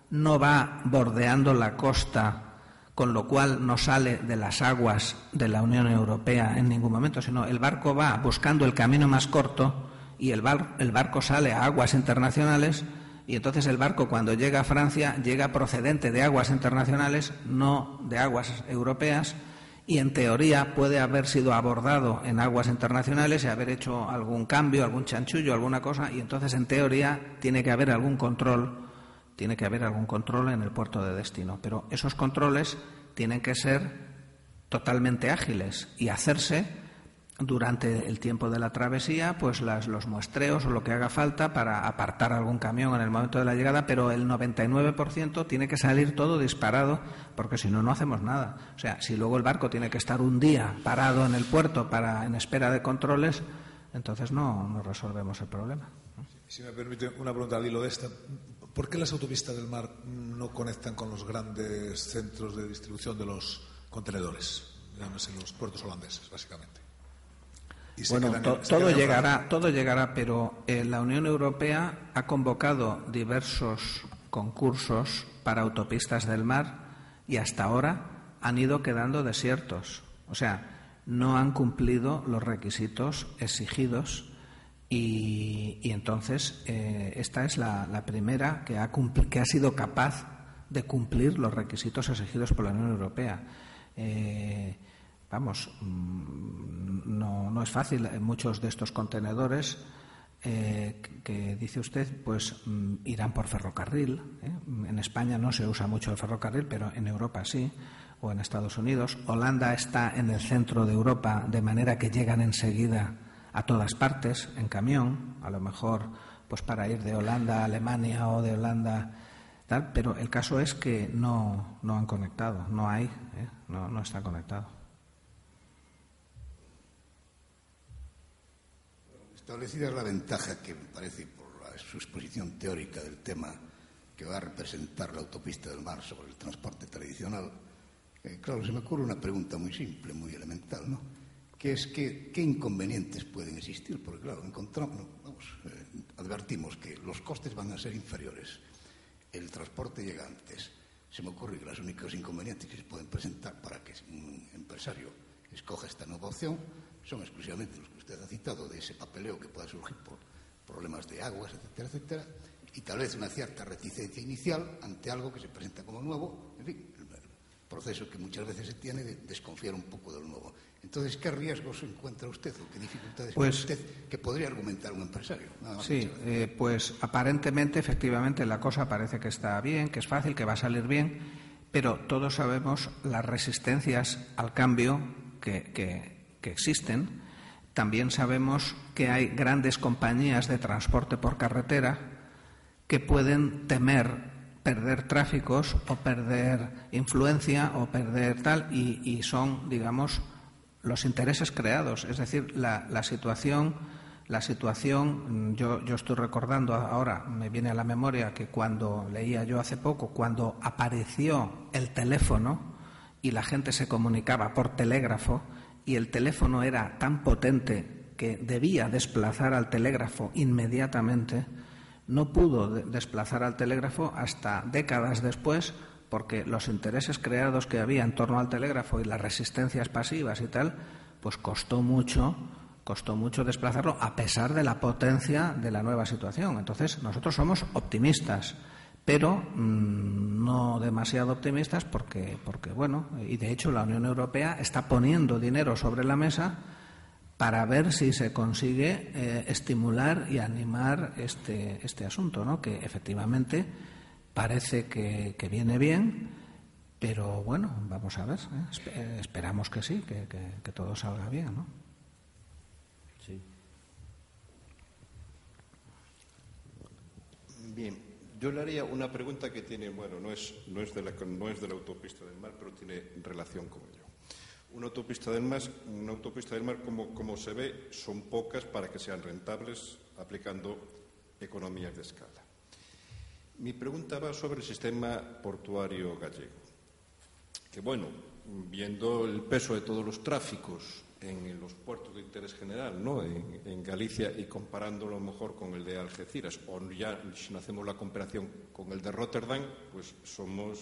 no va bordeando la costa, con lo cual no sale de las aguas de la Unión Europea en ningún momento, sino el barco va buscando el camino más corto y el barco sale a aguas internacionales, y entonces el barco, cuando llega a Francia, llega procedente de aguas internacionales, no de aguas europeas, y en teoría puede haber sido abordado en aguas internacionales y haber hecho algún cambio, algún chanchullo, alguna cosa, y entonces en teoría tiene que haber algún control en el puerto de destino. Pero esos controles tienen que ser totalmente ágiles y hacerse durante el tiempo de la travesía, pues los muestreos o lo que haga falta para apartar algún camión en el momento de la llegada, pero el 99% tiene que salir todo disparado, porque si no, no hacemos nada. O sea, si luego el barco tiene que estar un día parado en el puerto en espera de controles, entonces no resolvemos el problema. Si me permite una pregunta al hilo de esta, ¿por qué las autopistas del mar no conectan con los grandes centros de distribución de los contenedores, llámese los puertos holandeses, básicamente? Bueno, todo llegará, pero la Unión Europea ha convocado diversos concursos para autopistas del mar y hasta ahora han ido quedando desiertos. O sea, no han cumplido los requisitos exigidos y entonces esta es la primera que ha sido capaz de cumplir los requisitos exigidos por la Unión Europea. No es fácil. Muchos de estos contenedores que dice usted, pues irán por ferrocarril. En España no se usa mucho el ferrocarril, pero en Europa sí, o en Estados Unidos. Holanda está en el centro de Europa, de manera que llegan enseguida a todas partes en camión, a lo mejor pues para ir de Holanda a Alemania o de Holanda tal, pero el caso es que no han conectado, no hay, no está conectado. Establecida es la ventaja que me parece, por su exposición teórica del tema que va a representar la autopista del mar sobre el transporte tradicional, claro, se me ocurre una pregunta muy simple, muy elemental, ¿no? Que es ¿qué inconvenientes pueden existir? Porque, claro, advertimos que los costes van a ser inferiores, el transporte llega antes. Se me ocurre que los únicos inconvenientes que se pueden presentar para que un empresario escoja esta nueva opción son exclusivamente los que usted ha citado, de ese papeleo que pueda surgir por problemas de aguas, etcétera, etcétera, y tal vez una cierta reticencia inicial ante algo que se presenta como nuevo, en fin, el proceso que muchas veces se tiene de desconfiar un poco del nuevo. Entonces, ¿qué riesgos encuentra usted o qué dificultades encuentra usted que podría argumentar un empresario? Sí, pues aparentemente, efectivamente, la cosa parece que está bien, que es fácil, que va a salir bien, pero todos sabemos las resistencias al cambio que existen. También sabemos que hay grandes compañías de transporte por carretera que pueden temer perder tráficos o perder influencia o perder tal, y son, digamos, los intereses creados. Es decir, la situación, yo estoy recordando ahora, me viene a la memoria que cuando leía yo hace poco, cuando apareció el teléfono y la gente se comunicaba por telégrafo, y el teléfono era tan potente que debía desplazar al telégrafo inmediatamente, no pudo desplazar al telégrafo hasta décadas después, porque los intereses creados que había en torno al telégrafo y las resistencias pasivas y tal, pues costó mucho desplazarlo, a pesar de la potencia de la nueva situación. Entonces, nosotros somos optimistas, pero no demasiado optimistas porque bueno, y de hecho la Unión Europea está poniendo dinero sobre la mesa para ver si se consigue estimular y animar este asunto, ¿no? Que efectivamente parece que viene bien, pero bueno, vamos a ver, esperamos que sí, que todo salga bien, ¿no? Sí. Bien. Yo le haría una pregunta que tiene, bueno, no es de la autopista del mar, pero tiene relación con ello. Una autopista del mar, como se ve, son pocas para que sean rentables aplicando economías de escala. Mi pregunta va sobre el sistema portuario gallego. Que, bueno, viendo el peso de todos los tráficos en los puertos de interés general, ¿no? En Galicia, y comparándolo a lo mejor con el de Algeciras, o ya si no hacemos la comparación con el de Rotterdam, pues somos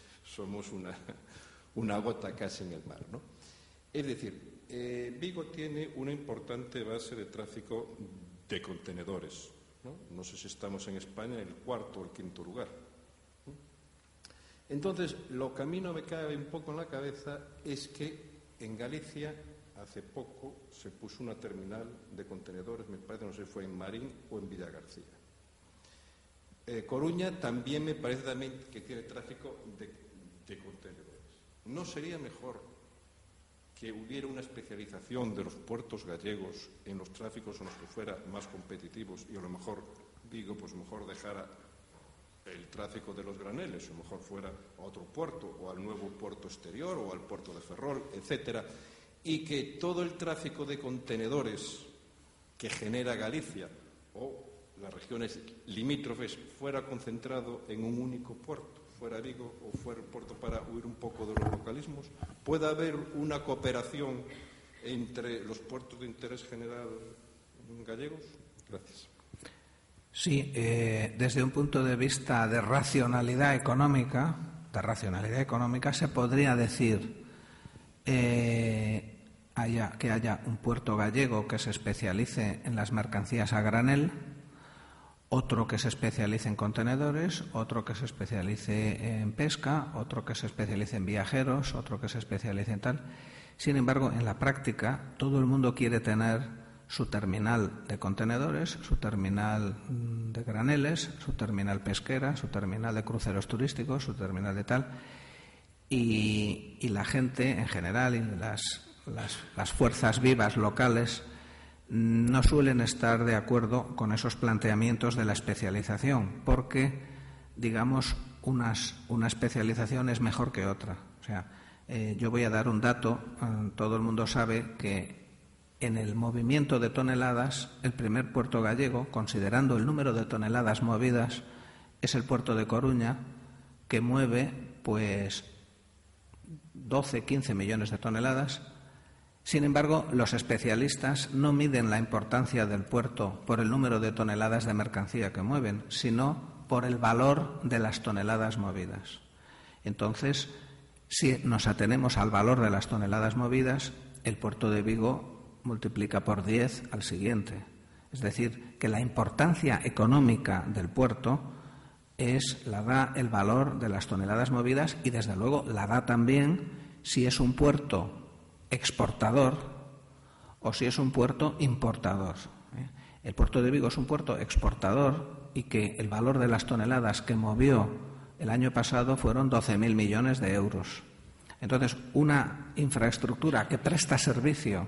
una gota casi en el mar, ¿no? Es decir, Vigo tiene una importante base de tráfico de contenedores, ¿no? No sé si estamos en España en el cuarto o el quinto lugar, ¿no? Entonces, lo que a mí no me cabe un poco en la cabeza es que en Galicia hace poco se puso una terminal de contenedores, me parece, no sé si fue en Marín o en Villagarcía. Coruña también me parece también que tiene tráfico de contenedores. ¿No sería mejor que hubiera una especialización de los puertos gallegos en los tráficos en los que fuera más competitivos y a lo mejor Vigo pues mejor dejara el tráfico de los graneles, o mejor fuera a otro puerto o al nuevo puerto exterior o al puerto de Ferrol, etcétera, y que todo el tráfico de contenedores que genera Galicia o las regiones limítrofes fuera concentrado en un único puerto, fuera Vigo o fuera el puerto, para huir un poco de los localismos? ¿Puede haber una cooperación entre los puertos de interés general gallegos? Gracias. Sí, desde un punto de vista de racionalidad económica, se podría decir que haya un puerto gallego que se especialice en las mercancías a granel, otro que se especialice en contenedores, otro que se especialice en pesca, otro que se especialice en viajeros, otro que se especialice en tal. Sin embargo, en la práctica, todo el mundo quiere tener su terminal de contenedores, su terminal de graneles, su terminal pesquera, su terminal de cruceros turísticos, su terminal de tal. Y la gente en general y las fuerzas vivas locales no suelen estar de acuerdo con esos planteamientos de la especialización, porque, digamos, una especialización es mejor que otra. O sea, yo voy a dar un dato. Todo el mundo sabe que en el movimiento de toneladas, el primer puerto gallego, considerando el número de toneladas movidas, es el puerto de Coruña, que mueve pues 12, 15 millones de toneladas. Sin embargo, los especialistas no miden la importancia del puerto por el número de toneladas de mercancía que mueven, sino por el valor de las toneladas movidas. Entonces, si nos atenemos al valor de las toneladas movidas, el puerto de Vigo multiplica por 10 al siguiente. Es decir, que la importancia económica del puerto la da el valor de las toneladas movidas, y desde luego la da también si es un puerto exportador o si es un puerto importador. El puerto de Vigo es un puerto exportador, y que el valor de las toneladas que movió el año pasado fueron 12.000 millones de euros. Entonces, una infraestructura que presta servicio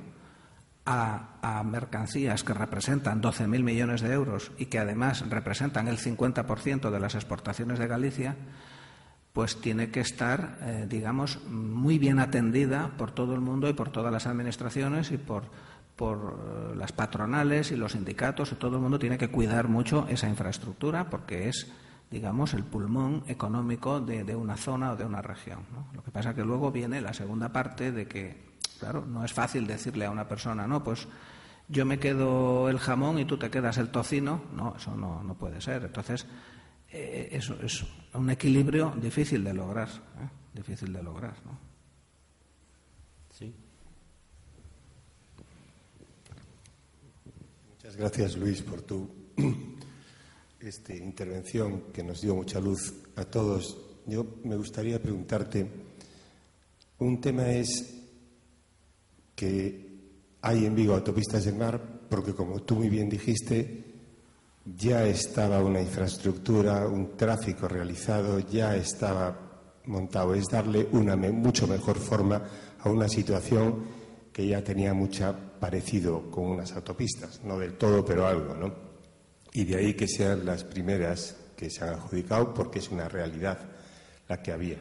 a mercancías que representan 12.000 millones de euros y que además representan el 50% de las exportaciones de Galicia, pues tiene que estar, digamos, muy bien atendida por todo el mundo y por todas las administraciones y por las patronales y los sindicatos, y todo el mundo tiene que cuidar mucho esa infraestructura, porque es, digamos, el pulmón económico de una zona o de una región, ¿no? Lo que pasa es que luego viene la segunda parte de que, claro, no es fácil decirle a una persona, no, pues yo me quedo el jamón y tú te quedas el tocino. No, eso no puede ser. Entonces, eso es un equilibrio difícil de lograr, ¿no? Sí. Muchas gracias, Luis, por tu intervención, que nos dio mucha luz a todos. Yo me gustaría preguntarte, un tema es que hay en Vigo autopistas del mar, porque como tú muy bien dijiste, ya estaba una infraestructura, un tráfico realizado, ya estaba montado. Es darle una mucho mejor forma a una situación que ya tenía mucho parecido con unas autopistas, no del todo, pero algo, ¿no? Y de ahí que sean las primeras que se han adjudicado, porque es una realidad la que había.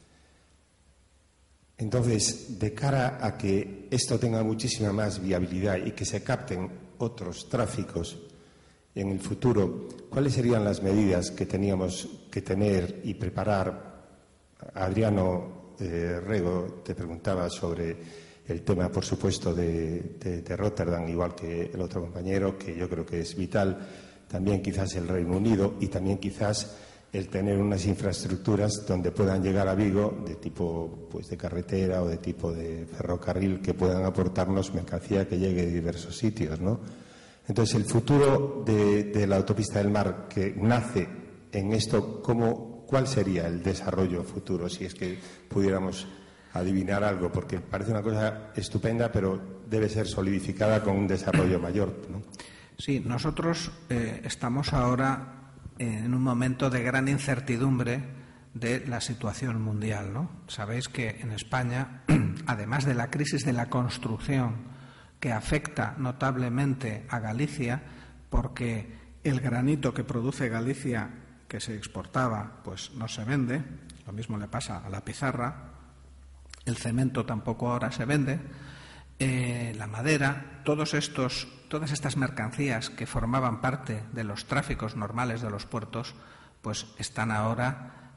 Entonces, de cara a que esto tenga muchísima más viabilidad y que se capten otros tráficos en el futuro, ¿cuáles serían las medidas que teníamos que tener y preparar? Adriano Rego te preguntaba sobre el tema, por supuesto, de Rotterdam, igual que el otro compañero, que yo creo que es vital. También quizás el Reino Unido y también quizás el tener unas infraestructuras donde puedan llegar a Vigo de tipo pues de carretera o de tipo de ferrocarril que puedan aportarnos mercancía que llegue de diversos sitios, ¿no? Entonces, el futuro de la autopista del mar que nace en esto, ¿cuál sería el desarrollo futuro? Si es que pudiéramos adivinar algo, porque parece una cosa estupenda, pero debe ser solidificada con un desarrollo mayor, ¿no? Sí, nosotros estamos ahora en un momento de gran incertidumbre de la situación mundial, ¿no? Sabéis que en España, además de la crisis de la construcción que afecta notablemente a Galicia, porque el granito que produce Galicia, que se exportaba, pues no se vende, lo mismo le pasa a la pizarra, el cemento tampoco ahora se vende, la madera, todas estas mercancías que formaban parte de los tráficos normales de los puertos, pues están ahora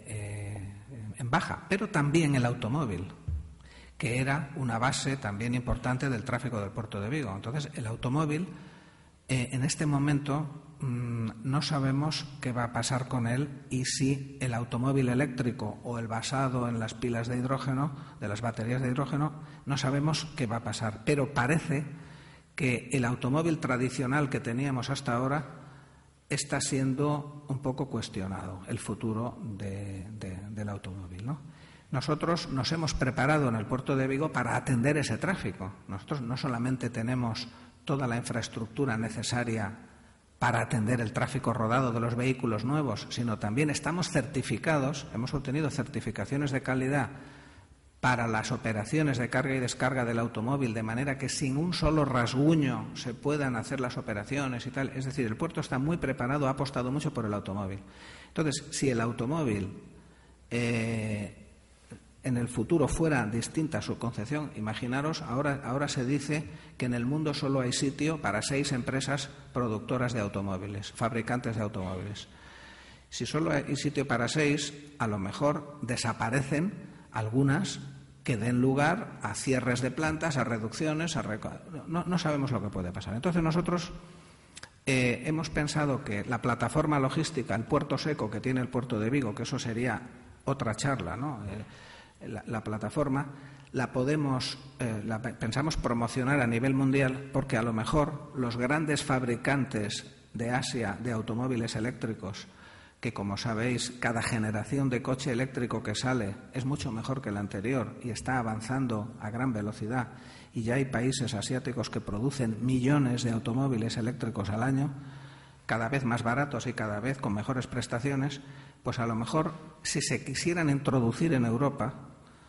en baja. Pero también el automóvil, que era una base también importante del tráfico del puerto de Vigo. Entonces, el automóvil, en este momento, no sabemos qué va a pasar con él y si el automóvil eléctrico o el basado en las pilas de hidrógeno, de las baterías de hidrógeno, no sabemos qué va a pasar. Pero parece que el automóvil tradicional que teníamos hasta ahora está siendo un poco cuestionado, el futuro del automóvil, ¿no? Nosotros nos hemos preparado en el puerto de Vigo para atender ese tráfico. Nosotros no solamente tenemos toda la infraestructura necesaria para atender el tráfico rodado de los vehículos nuevos, sino también estamos certificados, hemos obtenido certificaciones de calidad para las operaciones de carga y descarga del automóvil, de manera que sin un solo rasguño se puedan hacer las operaciones y tal. Es decir, el puerto está muy preparado, ha apostado mucho por el automóvil. Entonces, si el automóvil en el futuro fuera distinta su concepción, imaginaros, ahora se dice que en el mundo solo hay sitio para 6 empresas productoras de automóviles, fabricantes de automóviles. Si solo hay sitio para 6, a lo mejor desaparecen algunas que den lugar a cierres de plantas, a reducciones, no sabemos lo que puede pasar. Entonces nosotros hemos pensado que la plataforma logística, el puerto seco que tiene el puerto de Vigo, que eso sería otra charla, ¿no? La plataforma pensamos promocionar a nivel mundial, porque a lo mejor los grandes fabricantes de Asia de automóviles eléctricos, que como sabéis cada generación de coche eléctrico que sale es mucho mejor que la anterior y está avanzando a gran velocidad, y ya hay países asiáticos que producen millones de automóviles eléctricos al año, cada vez más baratos y cada vez con mejores prestaciones, pues a lo mejor si se quisieran introducir en Europa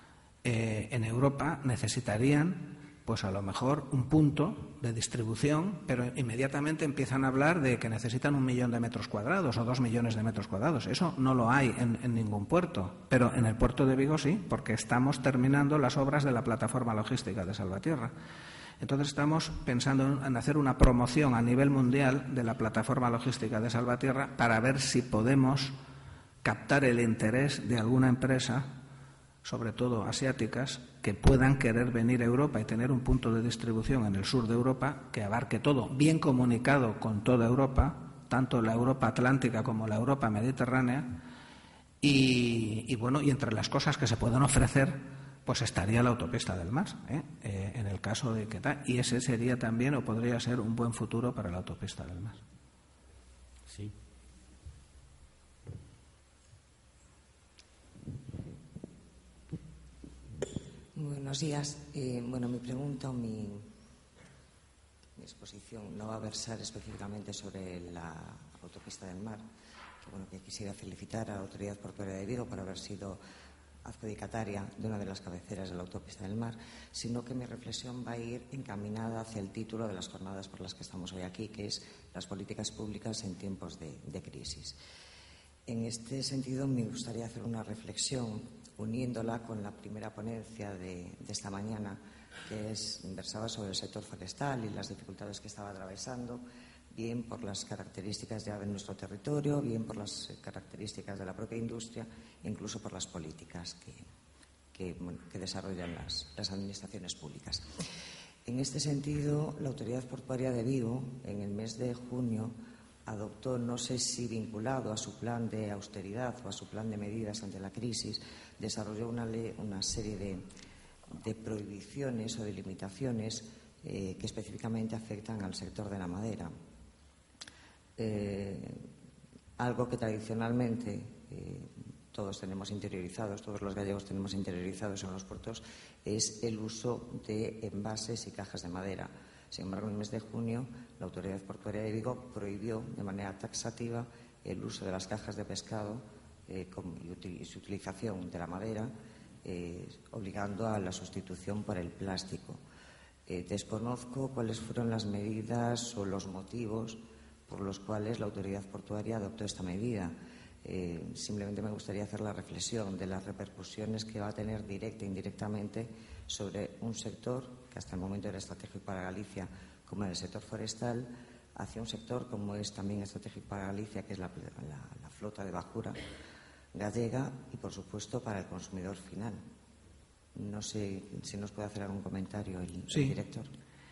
necesitarían pues a lo mejor un punto de distribución, pero inmediatamente empiezan a hablar de que necesitan 1 millón de metros cuadrados o 2 millones de metros cuadrados. Eso no lo hay en ningún puerto, pero en el puerto de Vigo sí, porque estamos terminando las obras de la plataforma logística de Salvatierra. Entonces estamos pensando en hacer una promoción a nivel mundial de la plataforma logística de Salvatierra para ver si podemos captar el interés de alguna empresa, sobre todo asiáticas, que puedan querer venir a Europa y tener un punto de distribución en el sur de Europa que abarque todo, bien comunicado con toda Europa, tanto la Europa atlántica como la Europa mediterránea, y entre las cosas que se puedan ofrecer, pues estaría la autopista del mar, en el caso de que tal, y ese sería también o podría ser un buen futuro para la autopista del mar. Sí. Buenos días. Mi pregunta o mi exposición no va a versar específicamente sobre la autopista del mar, que quisiera felicitar a la Autoridad Portuaria de Vigo por haber sido adjudicataria de una de las cabeceras de la autopista del mar, sino que mi reflexión va a ir encaminada hacia el título de las jornadas por las que estamos hoy aquí, que es las políticas públicas en tiempos de crisis. En este sentido, me gustaría hacer una reflexión uniéndola con la primera ponencia de esta mañana, que versaba sobre el sector forestal y las dificultades que estaba atravesando, bien por las características ya de nuestro territorio, bien por las características de la propia industria, incluso por las políticas que desarrollan las administraciones públicas. En este sentido, la Autoridad Portuaria de Vigo, en el mes de junio, adoptó, no sé si vinculado a su plan de austeridad o a su plan de medidas ante la crisis, desarrolló una serie de prohibiciones o de limitaciones que específicamente afectan al sector de la madera. Algo que tradicionalmente todos tenemos interiorizados, todos los gallegos tenemos interiorizados en los puertos, es el uso de envases y cajas de madera. Sin embargo, en el mes de junio, la Autoridad Portuaria de Vigo prohibió de manera taxativa el uso de las cajas de pescado y su utilización de la madera, obligando a la sustitución por el plástico. Desconozco cuáles fueron las medidas o los motivos por los cuales la Autoridad Portuaria adoptó esta medida. Simplemente me gustaría hacer la reflexión de las repercusiones que va a tener directa e indirectamente sobre un sector que hasta el momento era estratégico para Galicia, como era el sector forestal, hacia un sector como es también estratégico para Galicia, que es la flota de bajura gallega, y por supuesto para el consumidor final. No sé si nos puede hacer algún comentario el director.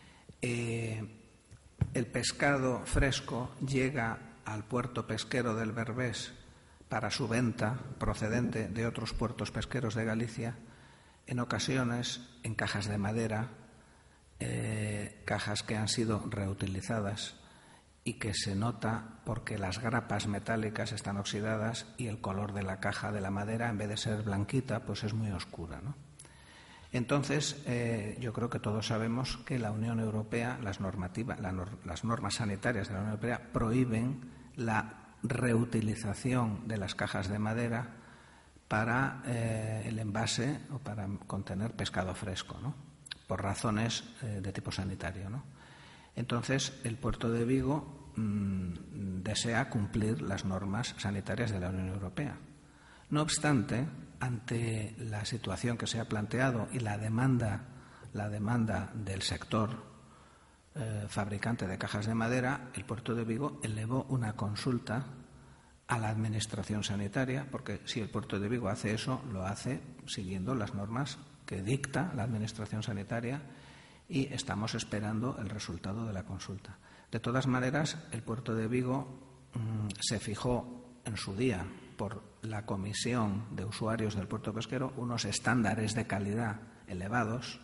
El pescado fresco llega al puerto pesquero del Berbés para su venta procedente de otros puertos pesqueros de Galicia, en ocasiones en cajas de madera, cajas que han sido reutilizadas y que se nota porque las grapas metálicas están oxidadas y el color de la caja de la madera, en vez de ser blanquita, pues es muy oscura, ¿no? Entonces, yo creo que todos sabemos que la Unión Europea, las normas sanitarias de la Unión Europea prohíben la reutilización de las cajas de madera para el envase o para contener pescado fresco, ¿no? Por razones de tipo sanitario, ¿no? Entonces, el puerto de Vigo desea cumplir las normas sanitarias de la Unión Europea. No obstante, ante la situación que se ha planteado y la demanda del sector fabricante de cajas de madera, el puerto de Vigo elevó una consulta a la Administración Sanitaria, porque si el puerto de Vigo hace eso, lo hace siguiendo las normas que dicta la Administración Sanitaria, y estamos esperando el resultado de la consulta. De todas maneras, el puerto de Vigo se fijó en su día por la Comisión de Usuarios del Puerto Pesquero unos estándares de calidad elevados,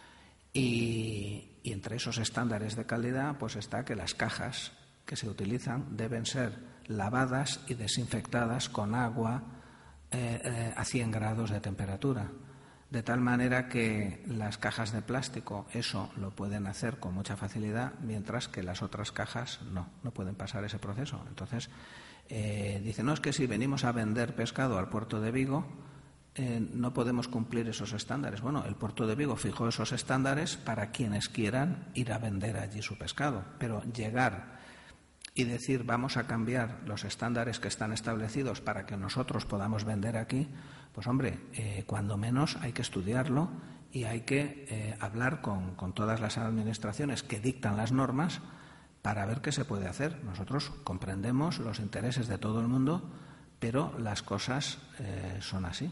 y entre esos estándares de calidad pues está que las cajas que se utilizan deben ser lavadas y desinfectadas con agua a 100 grados de temperatura, de tal manera que las cajas de plástico eso lo pueden hacer con mucha facilidad, mientras que las otras cajas no pueden pasar ese proceso. Entonces, dicen, no, es que si venimos a vender pescado al puerto de Vigo, no podemos cumplir esos estándares. Bueno, el puerto de Vigo fijó esos estándares para quienes quieran ir a vender allí su pescado, pero llegar y decir vamos a cambiar los estándares que están establecidos para que nosotros podamos vender aquí, pues hombre, cuando menos hay que estudiarlo y hay que hablar con todas las administraciones que dictan las normas para ver qué se puede hacer. Nosotros comprendemos los intereses de todo el mundo, pero las cosas son así.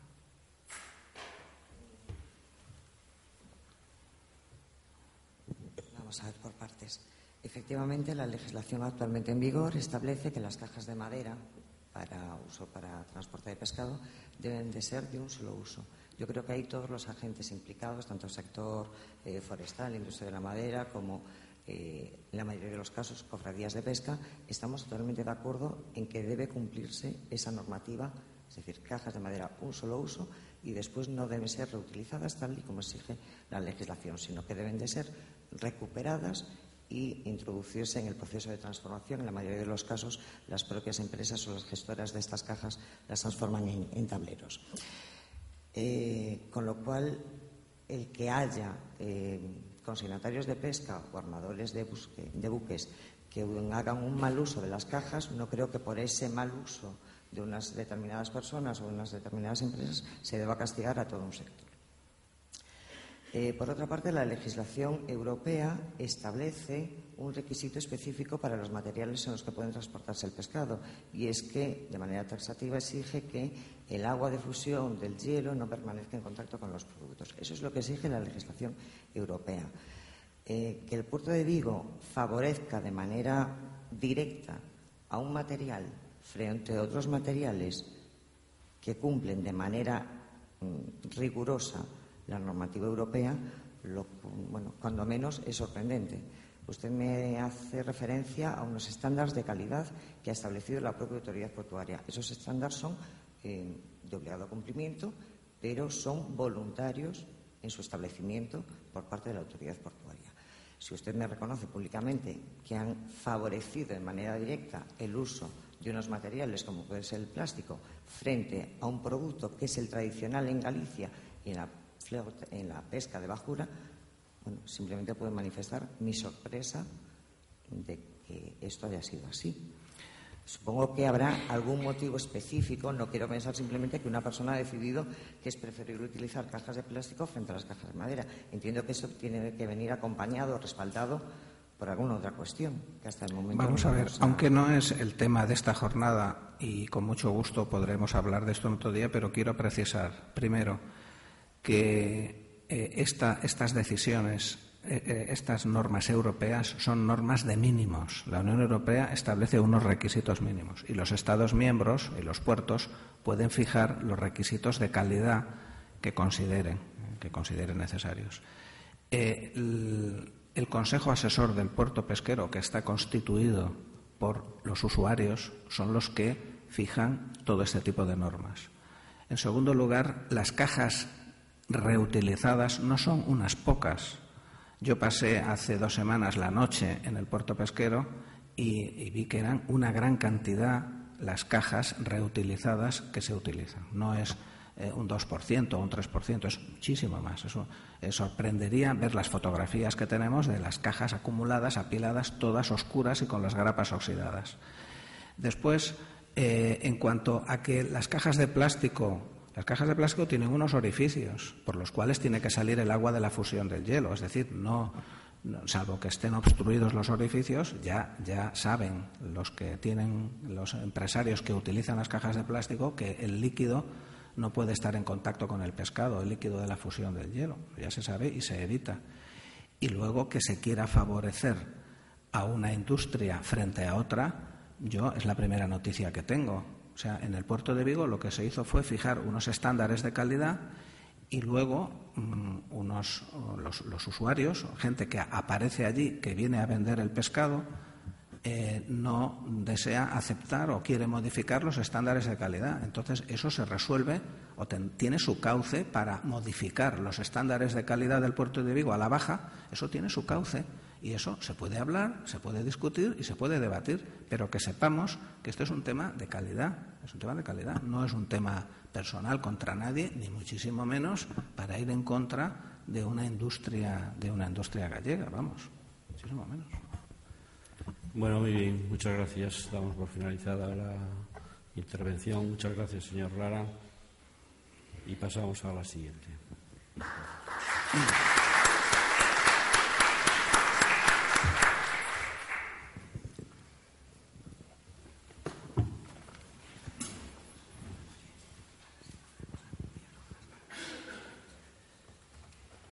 Vamos a ver por partes. Efectivamente, la legislación actualmente en vigor establece que las cajas de madera para uso para transporte de pescado deben de ser de un solo uso. Yo creo que ahí todos los agentes implicados, tanto el sector forestal, industria de la madera, como en la mayoría de los casos cofradías de pesca, estamos totalmente de acuerdo en que debe cumplirse esa normativa, es decir, cajas de madera un solo uso, y después no deben ser reutilizadas tal y como exige la legislación, sino que deben de ser recuperadas y introducirse en el proceso de transformación. En la mayoría de los casos, las propias empresas o las gestoras de estas cajas las transforman en tableros. Con lo cual, el que haya consignatarios de pesca o armadores de buques que hagan un mal uso de las cajas, no creo que por ese mal uso de unas determinadas personas o de unas determinadas empresas se deba castigar a todo un sector. Por otra parte, la legislación europea establece un requisito específico para los materiales en los que pueden transportarse el pescado, y es que, de manera taxativa, exige que el agua de fusión del hielo no permanezca en contacto con los productos. Eso es lo que exige la legislación europea. Que el puerto de Vigo favorezca de manera directa a un material frente a otros materiales que cumplen de manera rigurosa la normativa europea, cuando menos es sorprendente. Usted me hace referencia a unos estándares de calidad que ha establecido la propia autoridad portuaria. Esos estándares son de obligado cumplimiento, pero son voluntarios en su establecimiento por parte de la autoridad portuaria. Si usted me reconoce públicamente que han favorecido de manera directa el uso de unos materiales como puede ser el plástico frente a un producto que es el tradicional en Galicia y en la pesca de bajura, simplemente puedo manifestar mi sorpresa de que esto haya sido así. Supongo que habrá algún motivo específico. No quiero pensar simplemente que una persona ha decidido que es preferible utilizar cajas de plástico frente a las cajas de madera. Entiendo que eso tiene que venir acompañado o respaldado por alguna otra cuestión que hasta el momento... Vamos a ver, aunque no es el tema de esta jornada, y con mucho gusto podremos hablar de esto en otro día, pero quiero precisar, primero, que estas decisiones, estas normas europeas son normas de mínimos. La Unión Europea establece unos requisitos mínimos y los Estados miembros y los puertos pueden fijar los requisitos de calidad que consideren necesarios. El Consejo Asesor del Puerto Pesquero, que está constituido por los usuarios, son los que fijan todo este tipo de normas. En segundo lugar, las cajas reutilizadas no son unas pocas. Yo pasé hace 2 semanas la noche en el puerto pesquero y vi que eran una gran cantidad las cajas reutilizadas que se utilizan. No es un 2% o un 3%, es muchísimo más. Eso sorprendería ver las fotografías que tenemos de las cajas acumuladas, apiladas, todas oscuras y con las grapas oxidadas. Después, en cuanto a que las cajas de plástico tienen unos orificios por los cuales tiene que salir el agua de la fusión del hielo. Es decir, no, salvo que estén obstruidos los orificios, ya saben los empresarios que utilizan las cajas de plástico que el líquido no puede estar en contacto con el pescado, el líquido de la fusión del hielo. Ya se sabe y se evita. Y luego que se quiera favorecer a una industria frente a otra, es la primera noticia que tengo. O sea, en el puerto de Vigo lo que se hizo fue fijar unos estándares de calidad y luego los usuarios, gente que aparece allí, que viene a vender el pescado, no desea aceptar o quiere modificar los estándares de calidad. Entonces, eso se resuelve o tiene su cauce para modificar los estándares de calidad del puerto de Vigo a la baja. Eso tiene su cauce. Y eso se puede hablar, se puede discutir y se puede debatir, pero que sepamos que esto es un tema de calidad, no es un tema personal contra nadie, ni muchísimo menos para ir en contra de una industria gallega, muchísimo menos. Bueno, muy bien, muchas gracias. Damos por finalizada la intervención. Muchas gracias, señor Lara. Y pasamos a la siguiente.